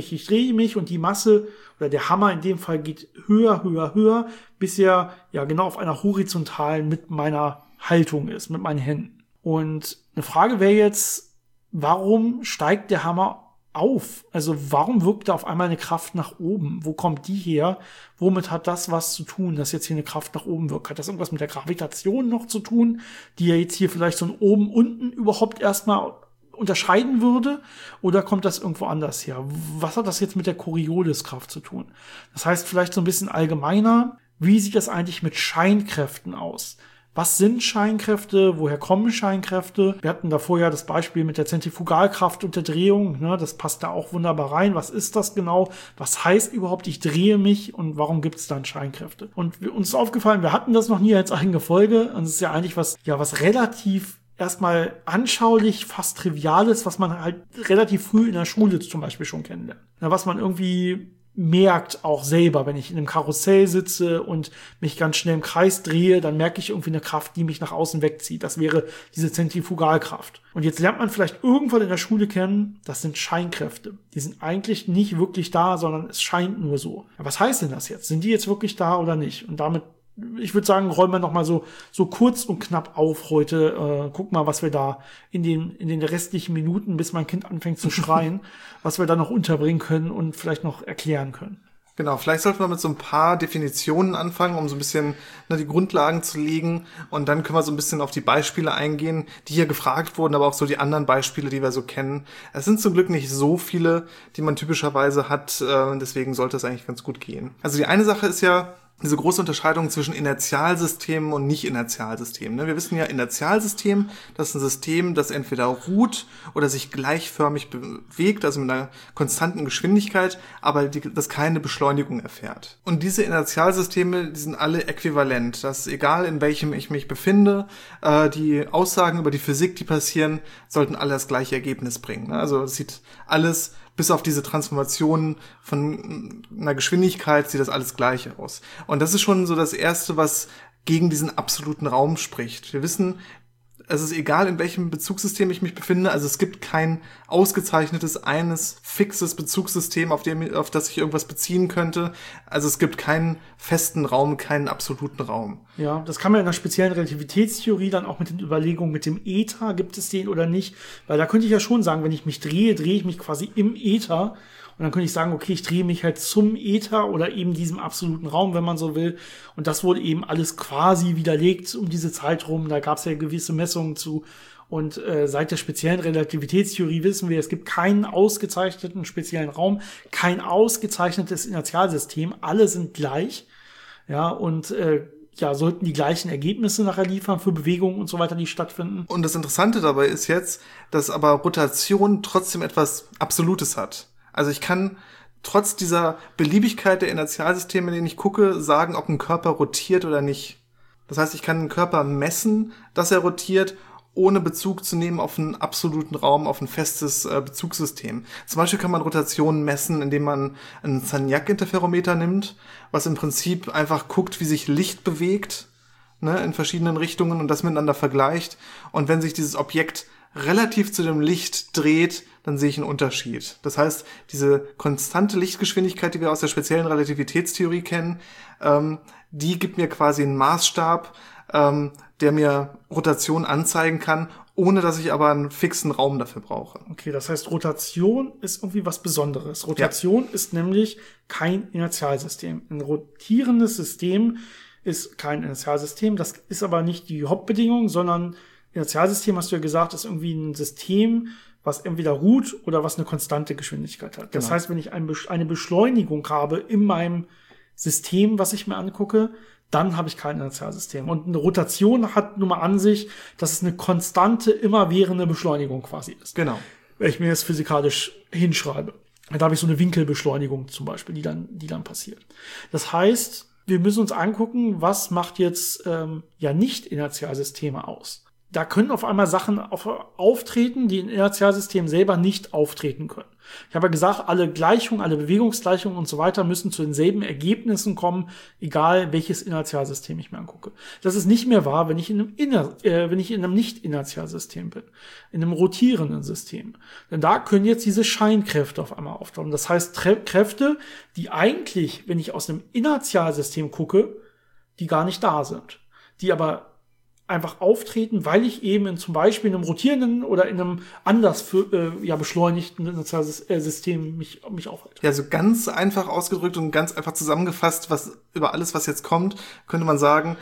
und die Masse oder der Hammer in dem Fall geht höher, bis er ja genau auf einer horizontalen mit meiner Haltung ist, mit meinen Händen. Und eine Frage wäre jetzt, warum steigt der Hammer auf? Also warum wirkt da auf einmal eine Kraft nach oben? Wo kommt die her? Womit hat das was zu tun, dass jetzt hier eine Kraft nach oben wirkt? Hat das irgendwas mit der Gravitation noch zu tun, die ja jetzt hier vielleicht so ein oben-unten überhaupt erstmal unterscheiden würde? Oder kommt das irgendwo anders her? Was hat das jetzt mit der Corioliskraft zu tun? Das heißt vielleicht so ein bisschen allgemeiner, wie sieht das eigentlich mit Scheinkräften aus? Was sind Scheinkräfte? Woher kommen Scheinkräfte? Wir hatten davor ja das Beispiel mit der Zentrifugalkraft und der Drehung. Das passt da auch wunderbar rein. Was ist das genau? Was heißt überhaupt, ich drehe mich? Und warum gibt es dann Scheinkräfte? Und uns ist aufgefallen, wir hatten das noch nie als eigene Folge. Und es ist ja eigentlich was relativ erstmal anschaulich, fast Triviales, was man halt relativ früh in der Schule zum Beispiel schon kennenlernt. Was man irgendwie merkt auch selber, wenn ich in einem Karussell sitze und mich ganz schnell im Kreis drehe, dann merke ich irgendwie eine Kraft, die mich nach außen wegzieht. Das wäre diese Zentrifugalkraft. Und jetzt lernt man vielleicht irgendwann in der Schule kennen, das sind Scheinkräfte. Die sind eigentlich nicht wirklich da, sondern es scheint nur so. Ja, was heißt denn das jetzt? Sind die jetzt wirklich da oder nicht? Und damit, ich würde sagen, räumen wir noch mal so kurz und knapp auf heute. Guck mal, was wir da in den restlichen Minuten, bis mein Kind anfängt zu schreien, was wir da noch unterbringen können und vielleicht noch erklären können. Genau, vielleicht sollten wir mit so ein paar Definitionen anfangen, um so ein bisschen die Grundlagen zu legen. Und dann können wir so ein bisschen auf die Beispiele eingehen, die hier gefragt wurden, aber auch so die anderen Beispiele, die wir so kennen. Es sind zum Glück nicht so viele, die man typischerweise hat. Deswegen sollte es eigentlich ganz gut gehen. Also die eine Sache ist ja diese große Unterscheidung zwischen Inertialsystemen und Nicht-Inertialsystemen. Wir wissen ja, Inertialsystem, das ist ein System, das entweder ruht oder sich gleichförmig bewegt, also mit einer konstanten Geschwindigkeit, aber das keine Beschleunigung erfährt. Und diese Inertialsysteme, die sind alle äquivalent. Das ist egal, in welchem ich mich befinde. Die Aussagen über die Physik, die passieren, sollten alle das gleiche Ergebnis bringen. Also es sieht alles, bis auf diese Transformation von einer Geschwindigkeit, sieht das alles gleich aus. Und das ist schon so das Erste, was gegen diesen absoluten Raum spricht. Wir wissen, es ist egal, in welchem Bezugssystem ich mich befinde. Also es gibt kein ausgezeichnetes, eines fixes Bezugssystem, auf das ich irgendwas beziehen könnte. Also es gibt keinen festen Raum, keinen absoluten Raum. Ja, das kann man in der speziellen Relativitätstheorie dann auch mit den Überlegungen mit dem Äther, gibt es den oder nicht? Weil da könnte ich ja schon sagen, wenn ich mich drehe ich mich quasi im Äther. Und dann könnte ich sagen, okay, ich drehe mich halt zum Äther oder eben diesem absoluten Raum, wenn man so will. Und das wurde eben alles quasi widerlegt um diese Zeit rum. Da gab es ja gewisse Messungen zu. Und seit der speziellen Relativitätstheorie wissen wir, es gibt keinen ausgezeichneten speziellen Raum, kein ausgezeichnetes Inertialsystem. Alle sind gleich. Ja, und sollten die gleichen Ergebnisse nachher liefern für Bewegungen und so weiter, die stattfinden. Und das Interessante dabei ist jetzt, dass aber Rotation trotzdem etwas Absolutes hat. Also ich kann trotz dieser Beliebigkeit der Inertialsysteme, in denen ich gucke, sagen, ob ein Körper rotiert oder nicht. Das heißt, ich kann einen Körper messen, dass er rotiert, ohne Bezug zu nehmen auf einen absoluten Raum, auf ein festes Bezugssystem. Zum Beispiel kann man Rotationen messen, indem man einen Sagnac-Interferometer nimmt, was im Prinzip einfach guckt, wie sich Licht bewegt, in verschiedenen Richtungen und das miteinander vergleicht. Und wenn sich dieses Objekt relativ zu dem Licht dreht, dann sehe ich einen Unterschied. Das heißt, diese konstante Lichtgeschwindigkeit, die wir aus der speziellen Relativitätstheorie kennen, die gibt mir quasi einen Maßstab, der mir Rotation anzeigen kann, ohne dass ich aber einen fixen Raum dafür brauche. Okay, das heißt, Rotation ist irgendwie was Besonderes. Rotation ist nämlich kein Inertialsystem. Ein rotierendes System ist kein Inertialsystem. Das ist aber nicht die Hauptbedingung, sondern Inertialsystem, hast du ja gesagt, ist irgendwie ein System, was entweder ruht oder was eine konstante Geschwindigkeit hat. Das heißt, wenn ich eine Beschleunigung habe in meinem System, was ich mir angucke, dann habe ich kein Inertialsystem. Und eine Rotation hat nun mal an sich, dass es eine konstante, immerwährende Beschleunigung quasi ist. Genau. Wenn ich mir das physikalisch hinschreibe. Da habe ich so eine Winkelbeschleunigung zum Beispiel, die dann passiert. Das heißt, wir müssen uns angucken, was macht jetzt Nicht-Inertialsysteme aus. Da können auf einmal Sachen auftreten, die in Inertialsystemen selber nicht auftreten können. Ich habe ja gesagt, alle Gleichungen, alle Bewegungsgleichungen und so weiter müssen zu denselben Ergebnissen kommen, egal welches Inertialsystem ich mir angucke. Das ist nicht mehr wahr, wenn ich in einem Nicht-Inertialsystem bin, in einem rotierenden System. Denn da können jetzt diese Scheinkräfte auf einmal auftauchen. Das heißt, Kräfte, die eigentlich, wenn ich aus einem Inertialsystem gucke, die gar nicht da sind, die aber einfach auftreten, weil ich eben zum Beispiel in einem rotierenden oder in einem anders beschleunigten System mich aufhalte. Ja, so ganz einfach ausgedrückt und ganz einfach zusammengefasst, über alles, was jetzt kommt, könnte man sagen,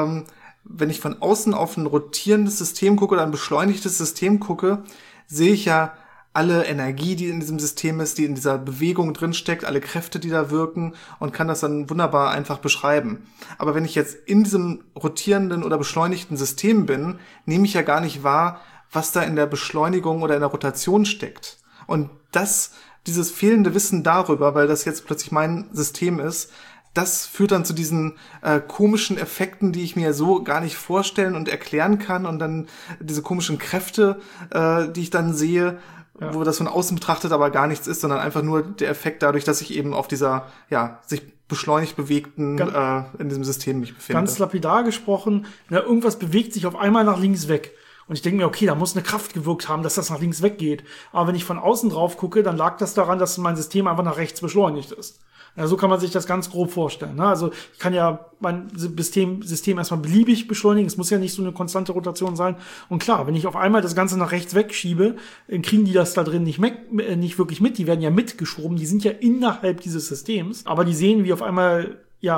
wenn ich von außen auf ein rotierendes System gucke oder ein beschleunigtes System gucke, sehe ich ja alle Energie, die in diesem System ist, die in dieser Bewegung drinsteckt, alle Kräfte, die da wirken und kann das dann wunderbar einfach beschreiben. Aber wenn ich jetzt in diesem rotierenden oder beschleunigten System bin, nehme ich ja gar nicht wahr, was da in der Beschleunigung oder in der Rotation steckt. Und dieses fehlende Wissen darüber, weil das jetzt plötzlich mein System ist, das führt dann zu diesen komischen Effekten, die ich mir so gar nicht vorstellen und erklären kann und dann diese komischen Kräfte, die ich dann sehe, wo das von außen betrachtet aber gar nichts ist, sondern einfach nur der Effekt dadurch, dass ich eben auf dieser, sich beschleunigt bewegten, in diesem System mich befinde. Ganz lapidar gesprochen, irgendwas bewegt sich auf einmal nach links weg. Und ich denke mir, okay, da muss eine Kraft gewirkt haben, dass das nach links weggeht. Aber wenn ich von außen drauf gucke, dann lag das daran, dass mein System einfach nach rechts beschleunigt ist. Ja, so kann man sich das ganz grob vorstellen. Ne? Also ich kann ja mein System erstmal beliebig beschleunigen. Es muss ja nicht so eine konstante Rotation sein. Und klar, wenn ich auf einmal das Ganze nach rechts wegschiebe, kriegen die das da drin nicht wirklich mit. Die werden ja mitgeschoben. Die sind ja innerhalb dieses Systems. Aber die sehen, wie auf einmal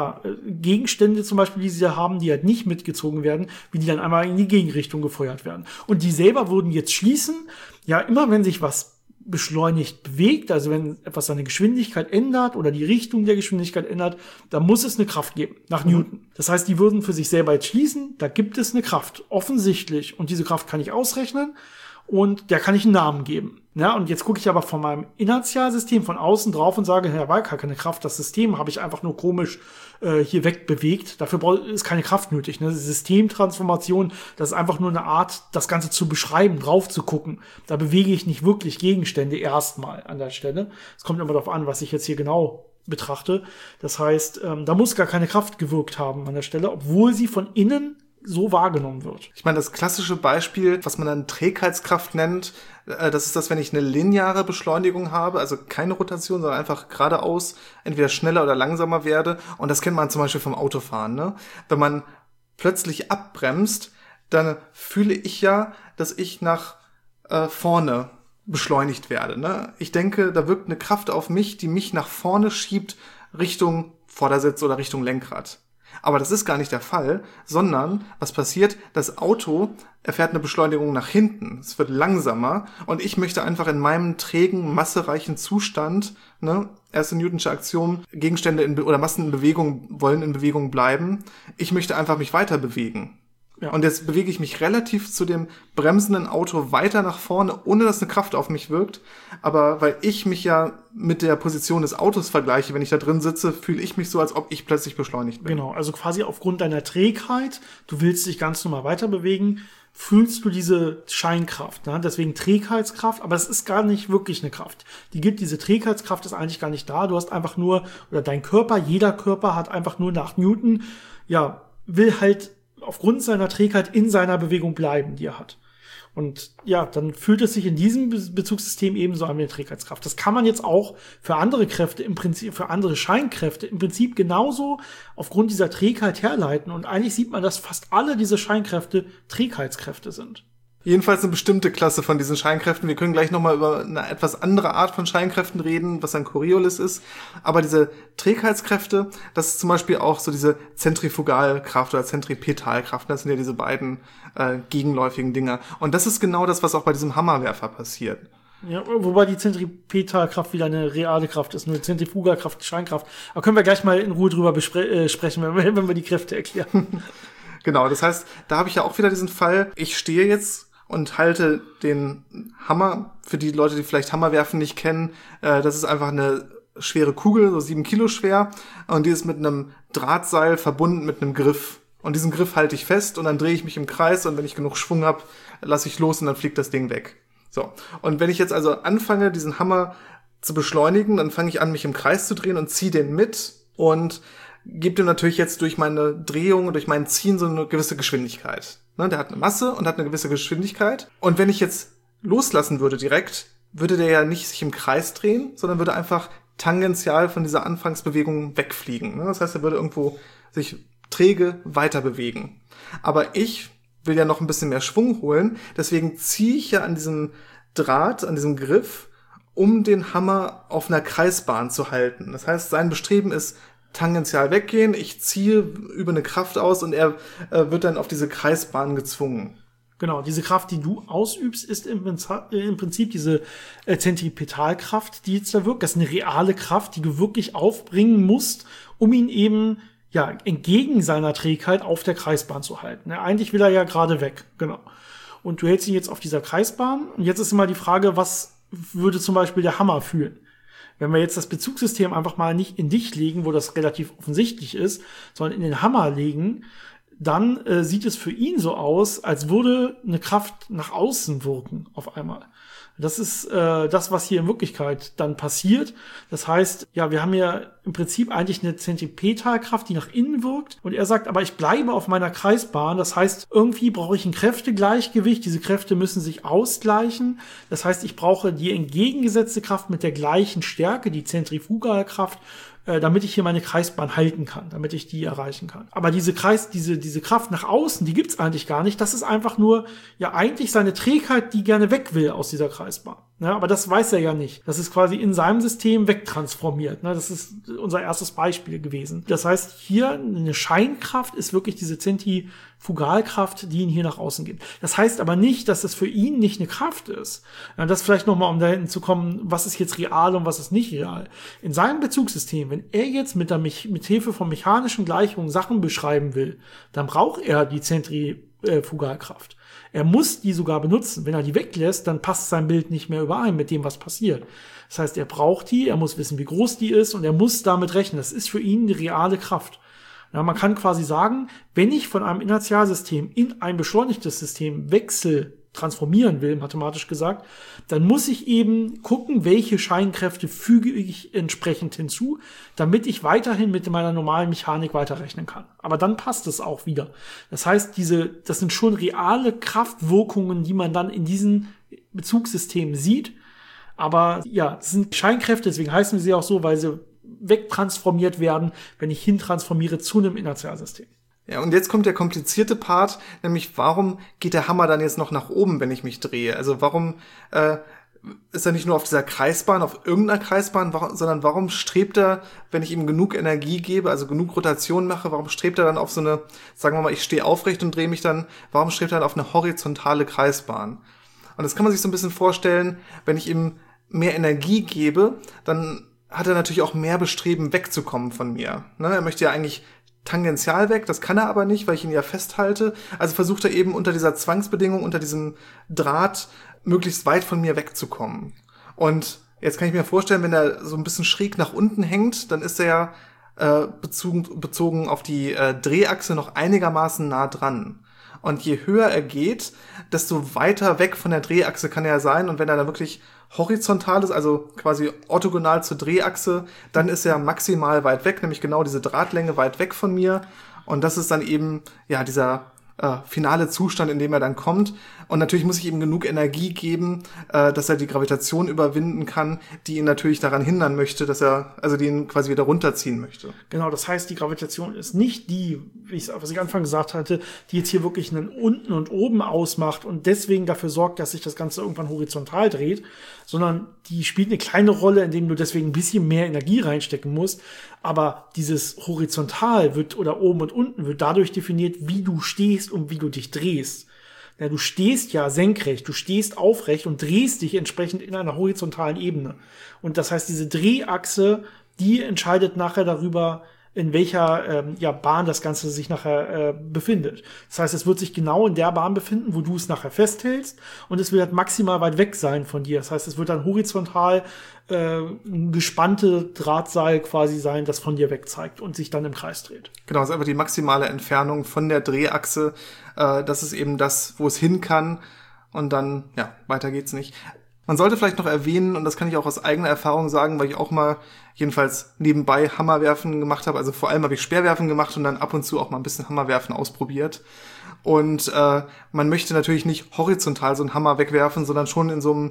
Gegenstände zum Beispiel, die sie da haben, die halt nicht mitgezogen werden, wie die dann einmal in die Gegenrichtung gefeuert werden. Und die selber würden jetzt schließen, immer wenn sich was beschleunigt bewegt, also wenn etwas seine Geschwindigkeit ändert oder die Richtung der Geschwindigkeit ändert, dann muss es eine Kraft geben, nach Newton. Das heißt, die würden für sich selber jetzt schließen, da gibt es eine Kraft, offensichtlich. Und diese Kraft kann ich ausrechnen und der kann ich einen Namen geben. Ja, und jetzt gucke ich aber von meinem Inertialsystem von außen drauf und sage, war gar keine Kraft, das System habe ich einfach nur komisch hier wegbewegt. Dafür ist keine Kraft nötig. Ne? Systemtransformation, das ist einfach nur eine Art, das Ganze zu beschreiben, drauf zu gucken. Da bewege ich nicht wirklich Gegenstände erstmal an der Stelle. Es kommt immer darauf an, was ich jetzt hier genau betrachte. Das heißt, da muss gar keine Kraft gewirkt haben an der Stelle, obwohl sie von innen so wahrgenommen wird. Ich meine, das klassische Beispiel, was man dann Trägheitskraft nennt, das ist das, wenn ich eine lineare Beschleunigung habe, also keine Rotation, sondern einfach geradeaus entweder schneller oder langsamer werde. Und das kennt man zum Beispiel vom Autofahren. Ne? Wenn man plötzlich abbremst, dann fühle ich ja, dass ich nach vorne beschleunigt werde. Ne? Ich denke, da wirkt eine Kraft auf mich, die mich nach vorne schiebt Richtung Vordersitz oder Richtung Lenkrad. Aber das ist gar nicht der Fall, sondern was passiert? Das Auto erfährt eine Beschleunigung nach hinten. Es wird langsamer und ich möchte einfach in meinem trägen, massereichen Zustand, erste Newtonsche Axiom, Gegenstände oder Massen in Bewegung wollen in Bewegung bleiben. Ich möchte einfach mich weiter bewegen. Ja. Und jetzt bewege ich mich relativ zu dem bremsenden Auto weiter nach vorne, ohne dass eine Kraft auf mich wirkt. Aber weil ich mich ja mit der Position des Autos vergleiche, wenn ich da drin sitze, fühle ich mich so, als ob ich plötzlich beschleunigt bin. Genau, also quasi aufgrund deiner Trägheit, du willst dich ganz normal weiter bewegen, fühlst du diese Scheinkraft, ne? Deswegen Trägheitskraft, aber es ist gar nicht wirklich eine Kraft. Diese Trägheitskraft ist eigentlich gar nicht da. Du hast einfach nur, oder dein Körper, jeder Körper hat einfach nur nach Newton, will halt aufgrund seiner Trägheit in seiner Bewegung bleiben, die er hat. Und dann fühlt es sich in diesem Bezugssystem ebenso an wie eine Trägheitskraft. Das kann man jetzt auch für andere Kräfte im Prinzip, für andere Scheinkräfte im Prinzip genauso aufgrund dieser Trägheit herleiten. Und eigentlich sieht man, dass fast alle diese Scheinkräfte Trägheitskräfte sind. Jedenfalls eine bestimmte Klasse von diesen Scheinkräften. Wir können gleich nochmal über eine etwas andere Art von Scheinkräften reden, was ein Coriolis ist. Aber diese Trägheitskräfte, das ist zum Beispiel auch so diese Zentrifugalkraft oder Zentripetalkraft. Das sind ja diese beiden gegenläufigen Dinger. Und das ist genau das, was auch bei diesem Hammerwerfer passiert. Ja, wobei die Zentripetalkraft wieder eine reale Kraft ist, nur Zentrifugalkraft, Scheinkraft. Aber können wir gleich mal in Ruhe drüber sprechen, wenn wir die Kräfte erklären. Genau, das heißt, da habe ich ja auch wieder diesen Fall, ich stehe jetzt und halte den Hammer, für die Leute, die vielleicht Hammerwerfen nicht kennen, das ist einfach eine schwere Kugel, so 7 Kilo schwer, und die ist mit einem Drahtseil verbunden mit einem Griff. Und diesen Griff halte ich fest und dann drehe ich mich im Kreis und wenn ich genug Schwung habe, lasse ich los und dann fliegt das Ding weg. So. Und wenn ich jetzt also anfange, diesen Hammer zu beschleunigen, dann fange ich an, mich im Kreis zu drehen und ziehe den mit und gebe dem natürlich jetzt durch meine Drehung und durch mein Ziehen so eine gewisse Geschwindigkeit. Ne, der hat eine Masse und hat eine gewisse Geschwindigkeit. Und wenn ich jetzt loslassen würde direkt, würde der ja nicht sich im Kreis drehen, sondern würde einfach tangential von dieser Anfangsbewegung wegfliegen. Ne? Das heißt, er würde irgendwo sich träge weiter bewegen. Aber ich will ja noch ein bisschen mehr Schwung holen, deswegen ziehe ich ja an diesem Draht, an diesem Griff, um den Hammer auf einer Kreisbahn zu halten. Das heißt, sein Bestreben ist tangential weggehen, ich ziehe über eine Kraft aus und er wird dann auf diese Kreisbahn gezwungen. Genau, diese Kraft, die du ausübst, ist im Prinzip diese Zentripetalkraft, die jetzt da wirkt. Das ist eine reale Kraft, die du wirklich aufbringen musst, um ihn eben entgegen seiner Trägheit auf der Kreisbahn zu halten. Ja, eigentlich will er ja gerade weg, genau. Und du hältst ihn jetzt auf dieser Kreisbahn. Und jetzt ist immer die Frage, was würde zum Beispiel der Hammer fühlen? Wenn wir jetzt das Bezugssystem einfach mal nicht in dich legen, wo das relativ offensichtlich ist, sondern in den Hammer legen, dann sieht es für ihn so aus, als würde eine Kraft nach außen wirken auf einmal. Das ist das, was hier in Wirklichkeit dann passiert. Das heißt, ja, wir haben ja im Prinzip eigentlich eine Zentripetalkraft, die nach innen wirkt. Und er sagt, aber ich bleibe auf meiner Kreisbahn. Das heißt, irgendwie brauche ich ein Kräftegleichgewicht. Diese Kräfte müssen sich ausgleichen. Das heißt, ich brauche die entgegengesetzte Kraft mit der gleichen Stärke, die Zentrifugalkraft, damit ich hier meine Kreisbahn halten kann, damit ich die erreichen kann. Aber diese Kraft nach außen, die gibt's eigentlich gar nicht. Das ist einfach nur, ja, eigentlich seine Trägheit, die gerne weg will aus dieser Kreisbahn. Ja, aber das weiß er ja nicht. Das ist quasi in seinem System wegtransformiert. Ne? Das ist unser erstes Beispiel gewesen. Das heißt, hier eine Scheinkraft ist wirklich diese Zentrifugalkraft, die ihn hier nach außen geht. Das heißt aber nicht, dass es für ihn nicht eine Kraft ist. Das vielleicht nochmal, um da hinten zu kommen, was ist jetzt real und was ist nicht real. In seinem Bezugssystem, wenn er jetzt mit Hilfe von mechanischen Gleichungen Sachen beschreiben will, dann braucht er die Zentrifugalkraft. Er muss die sogar benutzen. Wenn er die weglässt, dann passt sein Bild nicht mehr überein mit dem, was passiert. Das heißt, er braucht die, er muss wissen, wie groß die ist und er muss damit rechnen. Das ist für ihn eine reale Kraft. Ja, man kann quasi sagen, wenn ich von einem Inertialsystem in ein beschleunigtes System transformieren will, mathematisch gesagt, dann muss ich eben gucken, welche Scheinkräfte füge ich entsprechend hinzu, damit ich weiterhin mit meiner normalen Mechanik weiterrechnen kann. Aber dann passt es auch wieder. Das heißt, das sind schon reale Kraftwirkungen, die man dann in diesen Bezugssystemen sieht. Aber ja, das sind Scheinkräfte, deswegen heißen sie auch so, weil sie wegtransformiert werden, wenn ich hintransformiere zu einem Inertialsystem. Ja, und jetzt kommt der komplizierte Part, nämlich warum geht der Hammer dann jetzt noch nach oben, wenn ich mich drehe? Also warum ist er nicht nur auf dieser Kreisbahn, auf irgendeiner Kreisbahn, sondern warum strebt er, wenn ich ihm genug Energie gebe, also genug Rotation mache, warum strebt er dann auf so eine, sagen wir mal, ich stehe aufrecht und drehe mich dann, warum strebt er dann auf eine horizontale Kreisbahn? Und das kann man sich so ein bisschen vorstellen, wenn ich ihm mehr Energie gebe, dann hat er natürlich auch mehr Bestreben, wegzukommen von mir. Ne? Er möchte ja eigentlich tangential weg, das kann er aber nicht, weil ich ihn ja festhalte. Also versucht er eben unter dieser Zwangsbedingung, unter diesem Draht, möglichst weit von mir wegzukommen. Und jetzt kann ich mir vorstellen, wenn er so ein bisschen schräg nach unten hängt, dann ist er ja bezogen auf die Drehachse noch einigermaßen nah dran. Und je höher er geht, desto weiter weg von der Drehachse kann er sein. Und wenn er dann wirklich horizontal ist, also quasi orthogonal zur Drehachse, dann ist er maximal weit weg, nämlich genau diese Drahtlänge weit weg von mir. Und das ist dann eben, ja, dieser finale Zustand, in dem er dann kommt. Und natürlich muss ich ihm genug Energie geben, dass er die Gravitation überwinden kann, die ihn natürlich daran hindern möchte, die ihn quasi wieder runterziehen möchte. Genau, das heißt, die Gravitation ist nicht die, was ich Anfang gesagt hatte, die jetzt hier wirklich einen unten und oben ausmacht und deswegen dafür sorgt, dass sich das Ganze irgendwann horizontal dreht, sondern die spielt eine kleine Rolle, indem du deswegen ein bisschen mehr Energie reinstecken musst. Aber dieses horizontal oder oben und unten wird dadurch definiert, wie du stehst und wie du dich drehst. Ja, du stehst ja senkrecht, du stehst aufrecht und drehst dich entsprechend in einer horizontalen Ebene. Und das heißt, diese Drehachse, die entscheidet nachher darüber, in welcher Bahn das Ganze sich nachher befindet. Das heißt, es wird sich genau in der Bahn befinden, wo du es nachher festhältst, und es wird halt maximal weit weg sein von dir. Das heißt, es wird dann horizontal ein gespannte Drahtseil quasi sein, das von dir weg zeigt und sich dann im Kreis dreht. Genau, das ist einfach die maximale Entfernung von der Drehachse. Das ist eben das, wo es hin kann. Und dann, ja, weiter geht's nicht. Man sollte vielleicht noch erwähnen, und das kann ich auch aus eigener Erfahrung sagen, weil ich auch mal jedenfalls nebenbei Hammerwerfen gemacht habe. Also vor allem habe ich Speerwerfen gemacht und dann ab und zu auch mal ein bisschen Hammerwerfen ausprobiert. Und man möchte natürlich nicht horizontal so einen Hammer wegwerfen, sondern schon in so einem,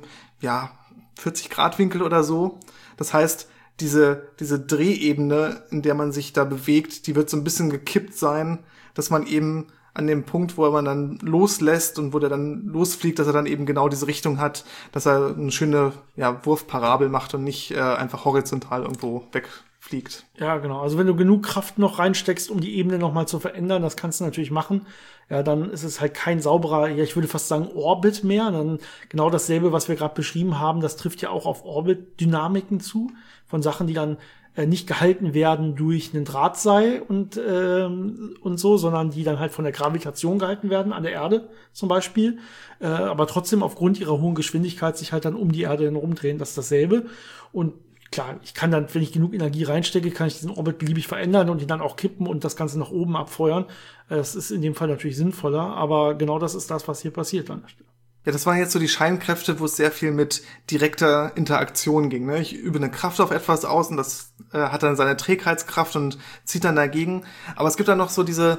40-Grad-Winkel oder so. Das heißt, diese Drehebene, in der man sich da bewegt, die wird so ein bisschen gekippt sein, dass man eben an dem Punkt, wo man dann loslässt und wo der dann losfliegt, dass er dann eben genau diese Richtung hat, dass er eine schöne Wurfparabel macht und nicht einfach horizontal irgendwo wegfliegt. Ja, genau. Also wenn du genug Kraft noch reinsteckst, um die Ebene nochmal zu verändern, das kannst du natürlich machen. Ja, dann ist es halt kein sauberer, ich würde fast sagen Orbit mehr. Dann genau dasselbe, was wir gerade beschrieben haben, das trifft ja auch auf Orbit-Dynamiken zu, von Sachen, die dann nicht gehalten werden durch einen Drahtseil und so, sondern die dann halt von der Gravitation gehalten werden, an der Erde zum Beispiel, aber trotzdem aufgrund ihrer hohen Geschwindigkeit sich halt dann um die Erde herumdrehen. Das ist dasselbe. Und klar, ich kann dann, wenn ich genug Energie reinstecke, kann ich diesen Orbit beliebig verändern und ihn dann auch kippen und das Ganze nach oben abfeuern. Das ist in dem Fall natürlich sinnvoller, aber genau das ist das, was hier passiert an der Stelle. Ja, das waren jetzt so die Scheinkräfte, wo es sehr viel mit direkter Interaktion ging. Ne? Ich übe eine Kraft auf etwas aus und das hat dann seine Trägheitskraft und zieht dann dagegen. Aber es gibt dann noch so diese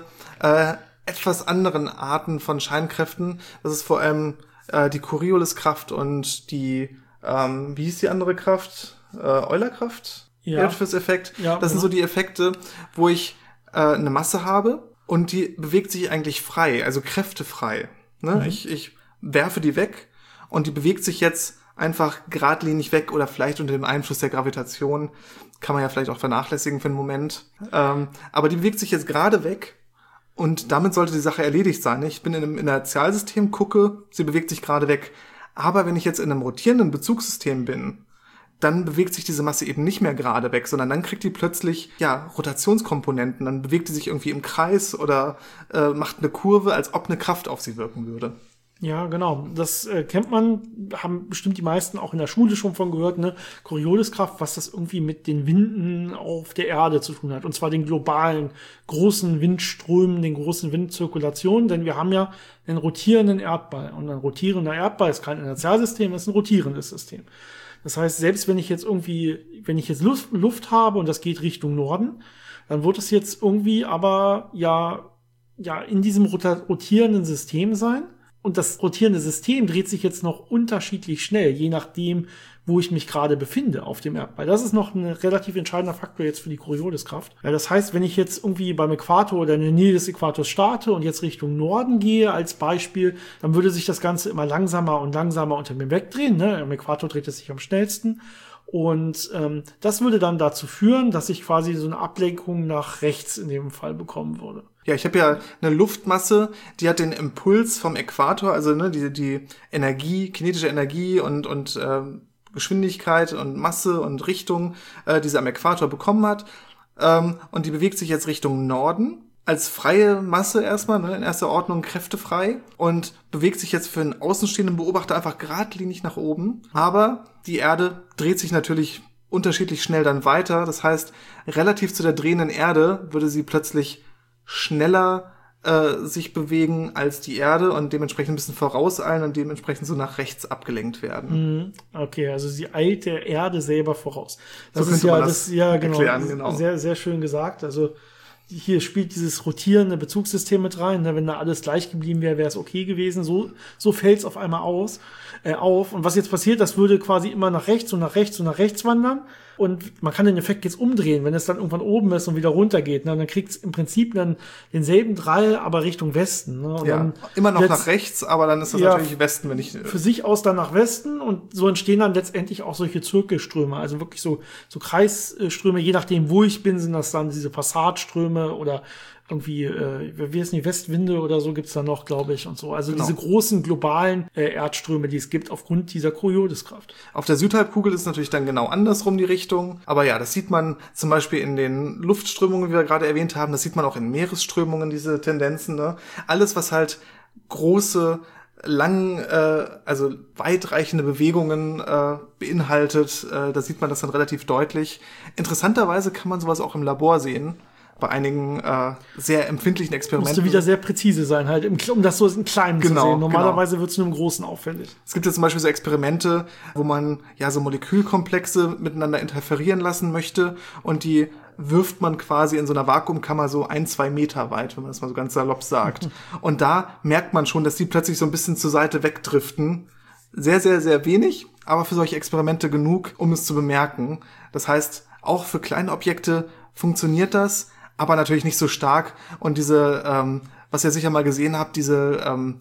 etwas anderen Arten von Scheinkräften. Das ist vor allem die Corioliskraft und die, wie hieß die andere Kraft? Eulerkraft? Ja. Effekt. Ja, das sind so die Effekte, wo ich eine Masse habe und die bewegt sich eigentlich frei, also kräftefrei. Ne? Mhm. Ich werfe die weg und die bewegt sich jetzt einfach geradlinig weg oder vielleicht unter dem Einfluss der Gravitation. Kann man ja vielleicht auch vernachlässigen für einen Moment. Aber die bewegt sich jetzt gerade weg und damit sollte die Sache erledigt sein. Ich bin in einem Inertialsystem, gucke, sie bewegt sich gerade weg. Aber wenn ich jetzt in einem rotierenden Bezugssystem bin, dann bewegt sich diese Masse eben nicht mehr gerade weg, sondern dann kriegt die plötzlich, Rotationskomponenten. Dann bewegt die sich irgendwie im Kreis oder macht eine Kurve, als ob eine Kraft auf sie wirken würde. Ja, genau. Das kennt man, haben bestimmt die meisten auch in der Schule schon von gehört, ne? Corioliskraft, was das irgendwie mit den Winden auf der Erde zu tun hat. Und zwar den globalen großen Windströmen, den großen Windzirkulationen, denn wir haben ja einen rotierenden Erdball. Und ein rotierender Erdball ist kein Inertialsystem, das ist ein rotierendes System. Das heißt, selbst wenn ich jetzt Luft habe und das geht Richtung Norden, dann wird es jetzt irgendwie aber in diesem rotierenden System sein. Und das rotierende System dreht sich jetzt noch unterschiedlich schnell, je nachdem, wo ich mich gerade befinde auf dem Erdball. Das ist noch ein relativ entscheidender Faktor jetzt für die Corioliskraft. Ja, das heißt, wenn ich jetzt irgendwie beim Äquator oder in der Nähe des Äquators starte und jetzt Richtung Norden gehe als Beispiel, dann würde sich das Ganze immer langsamer und langsamer unter mir wegdrehen. Ne? Am Äquator dreht es sich am schnellsten. Und das würde dann dazu führen, dass ich quasi so eine Ablenkung nach rechts in dem Fall bekommen würde. Ja, ich habe ja eine Luftmasse, die hat den Impuls vom Äquator, also ne, die Energie, kinetische Energie und Geschwindigkeit und Masse und Richtung, die sie am Äquator bekommen hat. Und die bewegt sich jetzt Richtung Norden als freie Masse erstmal, ne, in erster Ordnung kräftefrei und bewegt sich jetzt für einen außenstehenden Beobachter einfach geradlinig nach oben. Aber die Erde dreht sich natürlich unterschiedlich schnell dann weiter. Das heißt, relativ zu der drehenden Erde würde sie plötzlich schneller sich bewegen als die Erde und dementsprechend ein bisschen vorauseilen und dementsprechend so nach rechts abgelenkt werden. Okay, also sie eilt der Erde selber voraus. Das so ist ja das erklären, genau. Sehr, sehr schön gesagt. Also hier spielt dieses rotierende Bezugssystem mit rein. Wenn da alles gleich geblieben wäre, wäre es okay gewesen. So fällt es auf einmal auf. Und was jetzt passiert, das würde quasi immer nach rechts und nach rechts und nach rechts wandern. Und man kann den Effekt jetzt umdrehen, wenn es dann irgendwann oben ist und wieder runter geht. Ne? Dann kriegt es im Prinzip dann denselben Drall, aber Richtung Westen. Ne? Und dann immer noch nach rechts, aber dann ist das natürlich Westen, wenn ich für sich aus dann nach Westen. Und so entstehen dann letztendlich auch solche Zirkelströme. Also wirklich so Kreisströme. Je nachdem, wo ich bin, sind das dann diese Passatströme oder irgendwie, wie heißen die, Westwinde oder so gibt's da noch, glaube ich, und so. Also diese großen globalen Erdströme, die es gibt aufgrund dieser Corioliskraft. Auf der Südhalbkugel ist natürlich dann genau andersrum die Richtung. Aber ja, das sieht man zum Beispiel in den Luftströmungen, wie wir gerade erwähnt haben. Das sieht man auch in Meeresströmungen, diese Tendenzen. Ne? Alles, was halt große, also weitreichende Bewegungen beinhaltet, da sieht man das dann relativ deutlich. Interessanterweise kann man sowas auch im Labor sehen. Bei einigen sehr empfindlichen Experimenten. Musste wieder sehr präzise sein, halt, um das so in Kleinen zu sehen. Normalerweise wird's nur im Großen auffällig. Es gibt ja zum Beispiel so Experimente, wo man ja so Molekülkomplexe miteinander interferieren lassen möchte und die wirft man quasi in so einer Vakuumkammer so 1-2 Meter weit, wenn man das mal so ganz salopp sagt. Und da merkt man schon, dass die plötzlich so ein bisschen zur Seite wegdriften. Sehr, sehr, sehr wenig, aber für solche Experimente genug, um es zu bemerken. Das heißt, auch für kleine Objekte funktioniert das, aber natürlich nicht so stark. Und diese, was ihr sicher mal gesehen habt, diese,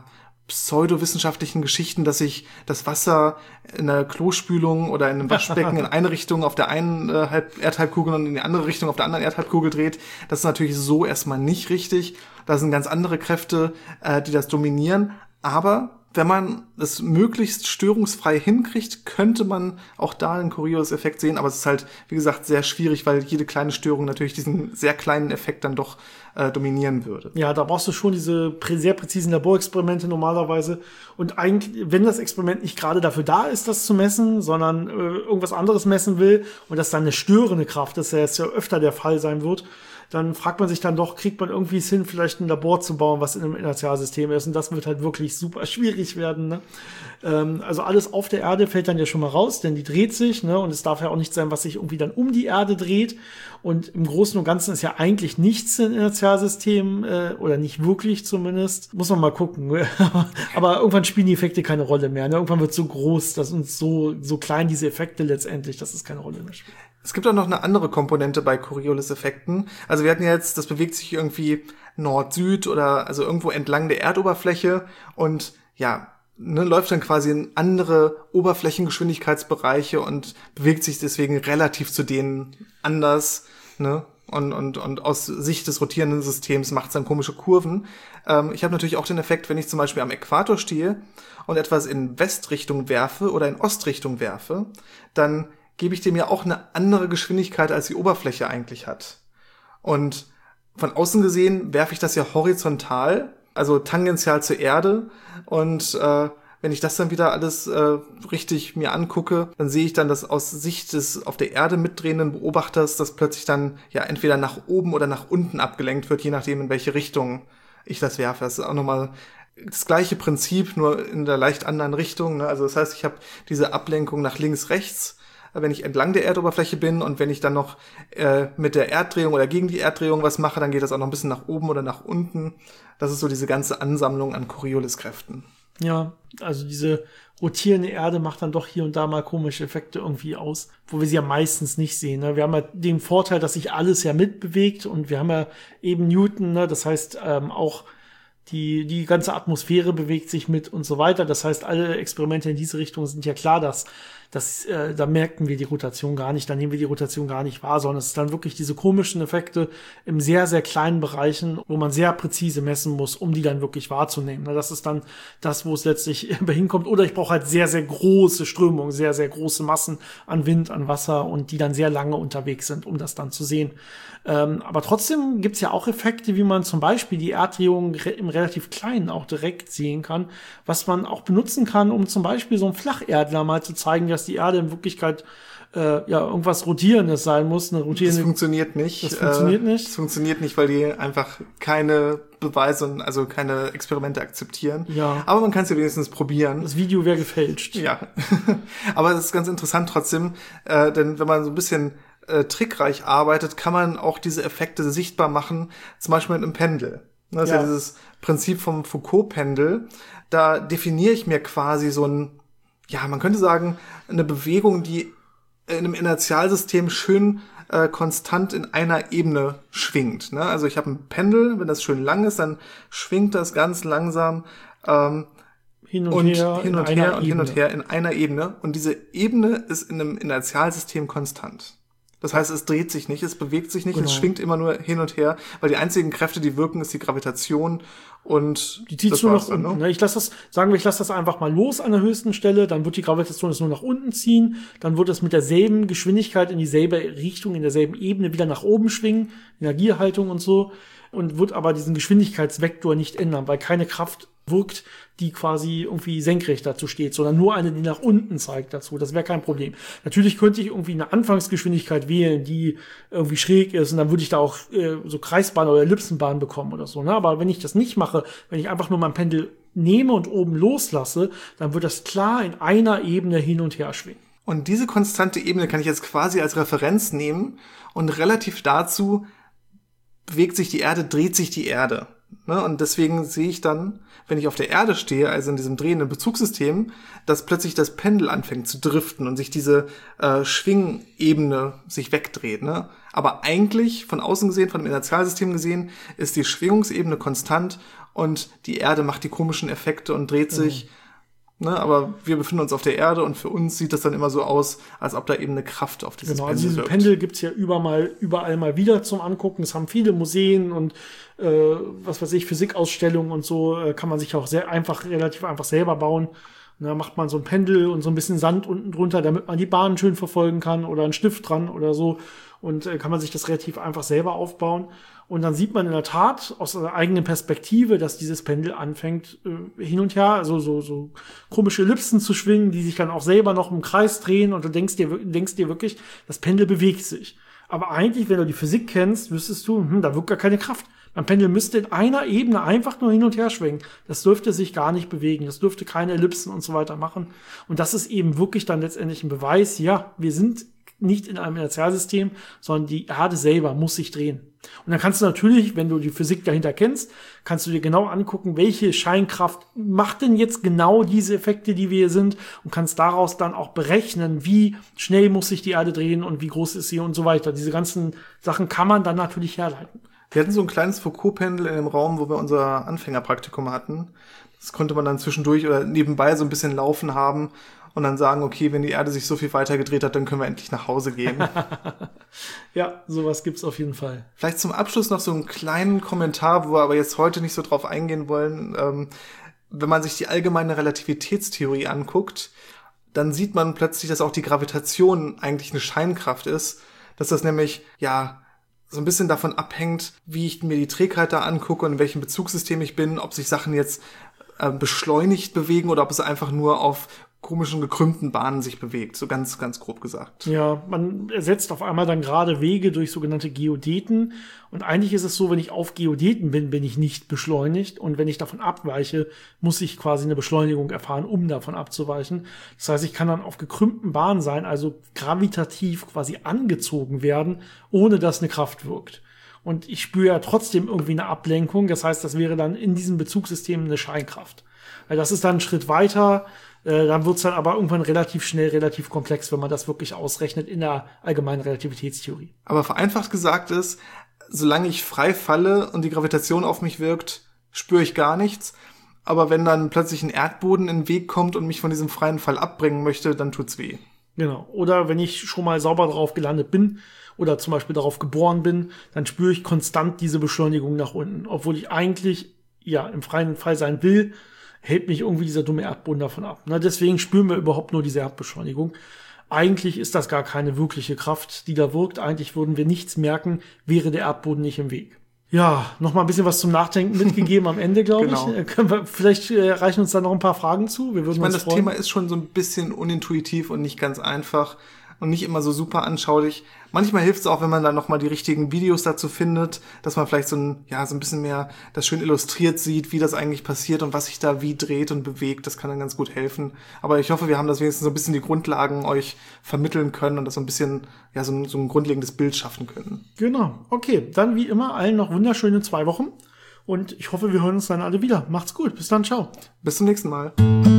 pseudowissenschaftlichen Geschichten, dass sich das Wasser in einer Klospülung oder in einem Waschbecken in eine Richtung auf der einen Erdhalbkugel und in die andere Richtung auf der anderen Erdhalbkugel dreht, das ist natürlich so erstmal nicht richtig. Da sind ganz andere Kräfte, die das dominieren. Aber wenn man es möglichst störungsfrei hinkriegt, könnte man auch da einen Coriolis-Effekt sehen. Aber es ist halt, wie gesagt, sehr schwierig, weil jede kleine Störung natürlich diesen sehr kleinen Effekt dann doch dominieren würde. Ja, da brauchst du schon diese sehr präzisen Laborexperimente normalerweise. Und eigentlich, wenn das Experiment nicht gerade dafür da ist, das zu messen, sondern irgendwas anderes messen will und das dann eine störende Kraft ist, das ja öfter der Fall sein wird, dann fragt man sich dann doch, kriegt man irgendwie es hin, vielleicht ein Labor zu bauen, was in einem Inertialsystem ist. Und das wird halt wirklich super schwierig werden. Ne? Also alles auf der Erde fällt dann ja schon mal raus, denn die dreht sich. Ne? Und es darf ja auch nicht sein, was sich irgendwie dann um die Erde dreht. Und im Großen und Ganzen ist ja eigentlich nichts im Inertialsystem, oder nicht wirklich zumindest. Muss man mal gucken. Aber irgendwann spielen die Effekte keine Rolle mehr. Ne? Irgendwann wird es so groß, dass uns so klein diese Effekte letztendlich, dass es keine Rolle mehr spielt. Es gibt auch noch eine andere Komponente bei Coriolis-Effekten. Also wir hatten ja jetzt, das bewegt sich irgendwie Nord-Süd oder also irgendwo entlang der Erdoberfläche und ja, läuft dann quasi in andere Oberflächengeschwindigkeitsbereiche und bewegt sich deswegen relativ zu denen anders, ne? Und aus Sicht des rotierenden Systems macht es dann komische Kurven. Ich habe natürlich auch den Effekt, wenn ich zum Beispiel am Äquator stehe und etwas in Westrichtung werfe oder in Ostrichtung werfe, dann gebe ich dem ja auch eine andere Geschwindigkeit, als die Oberfläche eigentlich hat. Und von außen gesehen werfe ich das ja horizontal, also tangential zur Erde. Und wenn ich das dann wieder alles richtig mir angucke, dann sehe ich dann, dass aus Sicht des auf der Erde mitdrehenden Beobachters das plötzlich dann ja entweder nach oben oder nach unten abgelenkt wird, je nachdem, in welche Richtung ich das werfe. Das ist auch nochmal das gleiche Prinzip, nur in der leicht anderen Richtung. Ne? Also das heißt, ich habe diese Ablenkung nach links, rechts, wenn ich entlang der Erdoberfläche bin, und wenn ich dann noch mit der Erddrehung oder gegen die Erddrehung was mache, dann geht das auch noch ein bisschen nach oben oder nach unten. Das ist so diese ganze Ansammlung an Coriolis-Kräften. Ja, also diese rotierende Erde macht dann doch hier und da mal komische Effekte irgendwie aus, wo wir sie ja meistens nicht sehen. Ne? Wir haben ja den Vorteil, dass sich alles ja mitbewegt, und wir haben ja eben Newton, ne? Das heißt auch die ganze Atmosphäre bewegt sich mit und so weiter. Das heißt, alle Experimente in diese Richtung sind ja klar, dass da merken wir die Rotation gar nicht, da nehmen wir die Rotation gar nicht wahr, sondern es ist dann wirklich diese komischen Effekte im sehr, sehr kleinen Bereichen, wo man sehr präzise messen muss, um die dann wirklich wahrzunehmen. Das ist dann das, wo es letztlich hinkommt. Oder ich brauche halt sehr, sehr große Strömungen, sehr, sehr große Massen an Wind, an Wasser, und die dann sehr lange unterwegs sind, um das dann zu sehen. Aber trotzdem gibt's ja auch Effekte, wie man zum Beispiel die Erddrehung im relativ Kleinen auch direkt sehen kann, was man auch benutzen kann, um zum Beispiel so einem Flacherdler mal zu zeigen, dass die Erde in Wirklichkeit irgendwas Rotierendes sein muss. Eine rotierende. Das funktioniert nicht. Das funktioniert nicht? Das funktioniert nicht, weil die einfach keine Beweise, also keine Experimente akzeptieren. Ja. Aber man kann es ja wenigstens probieren. Das Video wäre gefälscht. Ja. Aber es ist ganz interessant trotzdem, denn wenn man so ein bisschen trickreich arbeitet, kann man auch diese Effekte sichtbar machen, zum Beispiel mit einem Pendel. Das ist ja dieses Prinzip vom Foucault-Pendel. Da definiere ich mir quasi so man könnte sagen, eine Bewegung, die in einem Inertialsystem schön konstant in einer Ebene schwingt. Ne? Also ich habe ein Pendel, wenn das schön lang ist, dann schwingt das ganz langsam hin und her in einer Ebene. Und diese Ebene ist in einem Inertialsystem konstant. Das heißt, es dreht sich nicht, es bewegt sich nicht, Genau. Es schwingt immer nur hin und her, weil die einzigen Kräfte, die wirken, ist die Gravitation und Die zieht nur nach unten. Ne? Ich lasse das einfach mal los an der höchsten Stelle, dann wird die Gravitation es nur nach unten ziehen, dann wird es mit derselben Geschwindigkeit in dieselbe Richtung, in derselben Ebene wieder nach oben schwingen, Energiehaltung und so, und wird aber diesen Geschwindigkeitsvektor nicht ändern, weil keine Kraft wirkt, die quasi irgendwie senkrecht dazu steht, sondern nur eine, die nach unten zeigt dazu. Das wäre kein Problem. Natürlich könnte ich irgendwie eine Anfangsgeschwindigkeit wählen, die irgendwie schräg ist, und dann würde ich da auch so Kreisbahn oder Ellipsenbahn bekommen oder so. Ne? Aber wenn ich das nicht mache, wenn ich einfach nur mein Pendel nehme und oben loslasse, dann wird das klar in einer Ebene hin und her schwingen. Und diese konstante Ebene kann ich jetzt quasi als Referenz nehmen und relativ dazu bewegt sich die Erde, dreht sich die Erde. Ne? Und deswegen sehe ich dann, wenn ich auf der Erde stehe, also in diesem drehenden Bezugssystem, dass plötzlich das Pendel anfängt zu driften und sich diese Schwingebene sich wegdreht. Ne? Aber eigentlich, von außen gesehen, von dem Inertialsystem gesehen, ist die Schwingungsebene konstant und die Erde macht die komischen Effekte und dreht sich. Ne, aber wir befinden uns auf der Erde und für uns sieht das dann immer so aus, als ob da eben eine Kraft auf dieses Genau, Pendel also diese wirkt. Pendel gibt's ja überall mal wieder zum Angucken. Es haben viele Museen und was weiß ich, Physikausstellungen und so, kann man sich auch relativ einfach selber bauen. Und da macht man so ein Pendel und so ein bisschen Sand unten drunter, damit man die Bahn schön verfolgen kann, oder einen Stift dran oder so. Und kann man sich das relativ einfach selber aufbauen. Und dann sieht man in der Tat aus einer eigenen Perspektive, dass dieses Pendel anfängt hin und her, also so komische Ellipsen zu schwingen, die sich dann auch selber noch im Kreis drehen, und du denkst dir wirklich, das Pendel bewegt sich. Aber eigentlich, wenn du die Physik kennst, wüsstest du, da wirkt gar keine Kraft. Ein Pendel müsste in einer Ebene einfach nur hin und her schwingen. Das dürfte sich gar nicht bewegen. Das dürfte keine Ellipsen und so weiter machen. Und das ist eben wirklich dann letztendlich ein Beweis, ja, wir sind nicht in einem Inertialsystem, sondern die Erde selber muss sich drehen. Und dann kannst du natürlich, wenn du die Physik dahinter kennst, kannst du dir genau angucken, welche Scheinkraft macht denn jetzt genau diese Effekte, die wir hier sind, und kannst daraus dann auch berechnen, wie schnell muss sich die Erde drehen und wie groß ist sie und so weiter. Diese ganzen Sachen kann man dann natürlich herleiten. Wir hatten so ein kleines Foucault-Pendel in dem Raum, wo wir unser Anfängerpraktikum hatten. Das konnte man dann zwischendurch oder nebenbei so ein bisschen laufen haben und dann sagen, okay, wenn die Erde sich so viel weiter gedreht hat, dann können wir endlich nach Hause gehen. Ja, sowas gibt's auf jeden Fall. Vielleicht zum Abschluss noch so einen kleinen Kommentar, wo wir aber jetzt heute nicht so drauf eingehen wollen. Wenn man sich die allgemeine Relativitätstheorie anguckt, dann sieht man plötzlich, dass auch die Gravitation eigentlich eine Scheinkraft ist. Dass das nämlich, ja, so ein bisschen davon abhängt, wie ich mir die Trägheit da angucke und in welchem Bezugssystem ich bin, ob sich Sachen jetzt beschleunigt bewegen oder ob es einfach nur auf komischen, gekrümmten Bahnen sich bewegt. So ganz, ganz grob gesagt. Ja, man ersetzt auf einmal dann gerade Wege durch sogenannte Geodeten. Und eigentlich ist es so, wenn ich auf Geodeten bin ich nicht beschleunigt. Und wenn ich davon abweiche, muss ich quasi eine Beschleunigung erfahren, um davon abzuweichen. Das heißt, ich kann dann auf gekrümmten Bahnen sein, also gravitativ quasi angezogen werden, ohne dass eine Kraft wirkt. Und ich spüre ja trotzdem irgendwie eine Ablenkung. Das heißt, das wäre dann in diesem Bezugssystem eine Scheinkraft. Weil das ist dann ein Schritt weiter. Dann wird's dann aber irgendwann relativ schnell, relativ komplex, wenn man das wirklich ausrechnet in der allgemeinen Relativitätstheorie. Aber vereinfacht gesagt ist, solange ich frei falle und die Gravitation auf mich wirkt, spüre ich gar nichts. Aber wenn dann plötzlich ein Erdboden in den Weg kommt und mich von diesem freien Fall abbringen möchte, dann tut's weh. Genau. Oder wenn ich schon mal sauber drauf gelandet bin oder zum Beispiel darauf geboren bin, dann spüre ich konstant diese Beschleunigung nach unten. Obwohl ich eigentlich, ja, im freien Fall sein will, hält mich irgendwie dieser dumme Erdboden davon ab. Na, deswegen spüren wir überhaupt nur diese Erdbeschleunigung. Eigentlich ist das gar keine wirkliche Kraft, die da wirkt. Eigentlich würden wir nichts merken, wäre der Erdboden nicht im Weg. Ja, noch mal ein bisschen was zum Nachdenken mitgegeben am Ende, glaube Genau. ich. Vielleicht reichen uns da noch ein paar Fragen zu. Wir würden Ich meine, uns das Thema ist schon so ein bisschen unintuitiv und nicht ganz einfach und nicht immer so super anschaulich. Manchmal hilft es auch, wenn man dann nochmal die richtigen Videos dazu findet, dass man vielleicht so ein bisschen mehr das schön illustriert sieht, wie das eigentlich passiert und was sich da wie dreht und bewegt. Das kann dann ganz gut helfen. Aber ich hoffe, wir haben das wenigstens so ein bisschen die Grundlagen euch vermitteln können und das so ein bisschen, ja, so ein grundlegendes Bild schaffen können. Genau. Okay, dann wie immer allen noch wunderschöne 2 Wochen. Und ich hoffe, wir hören uns dann alle wieder. Macht's gut. Bis dann. Ciao. Bis zum nächsten Mal.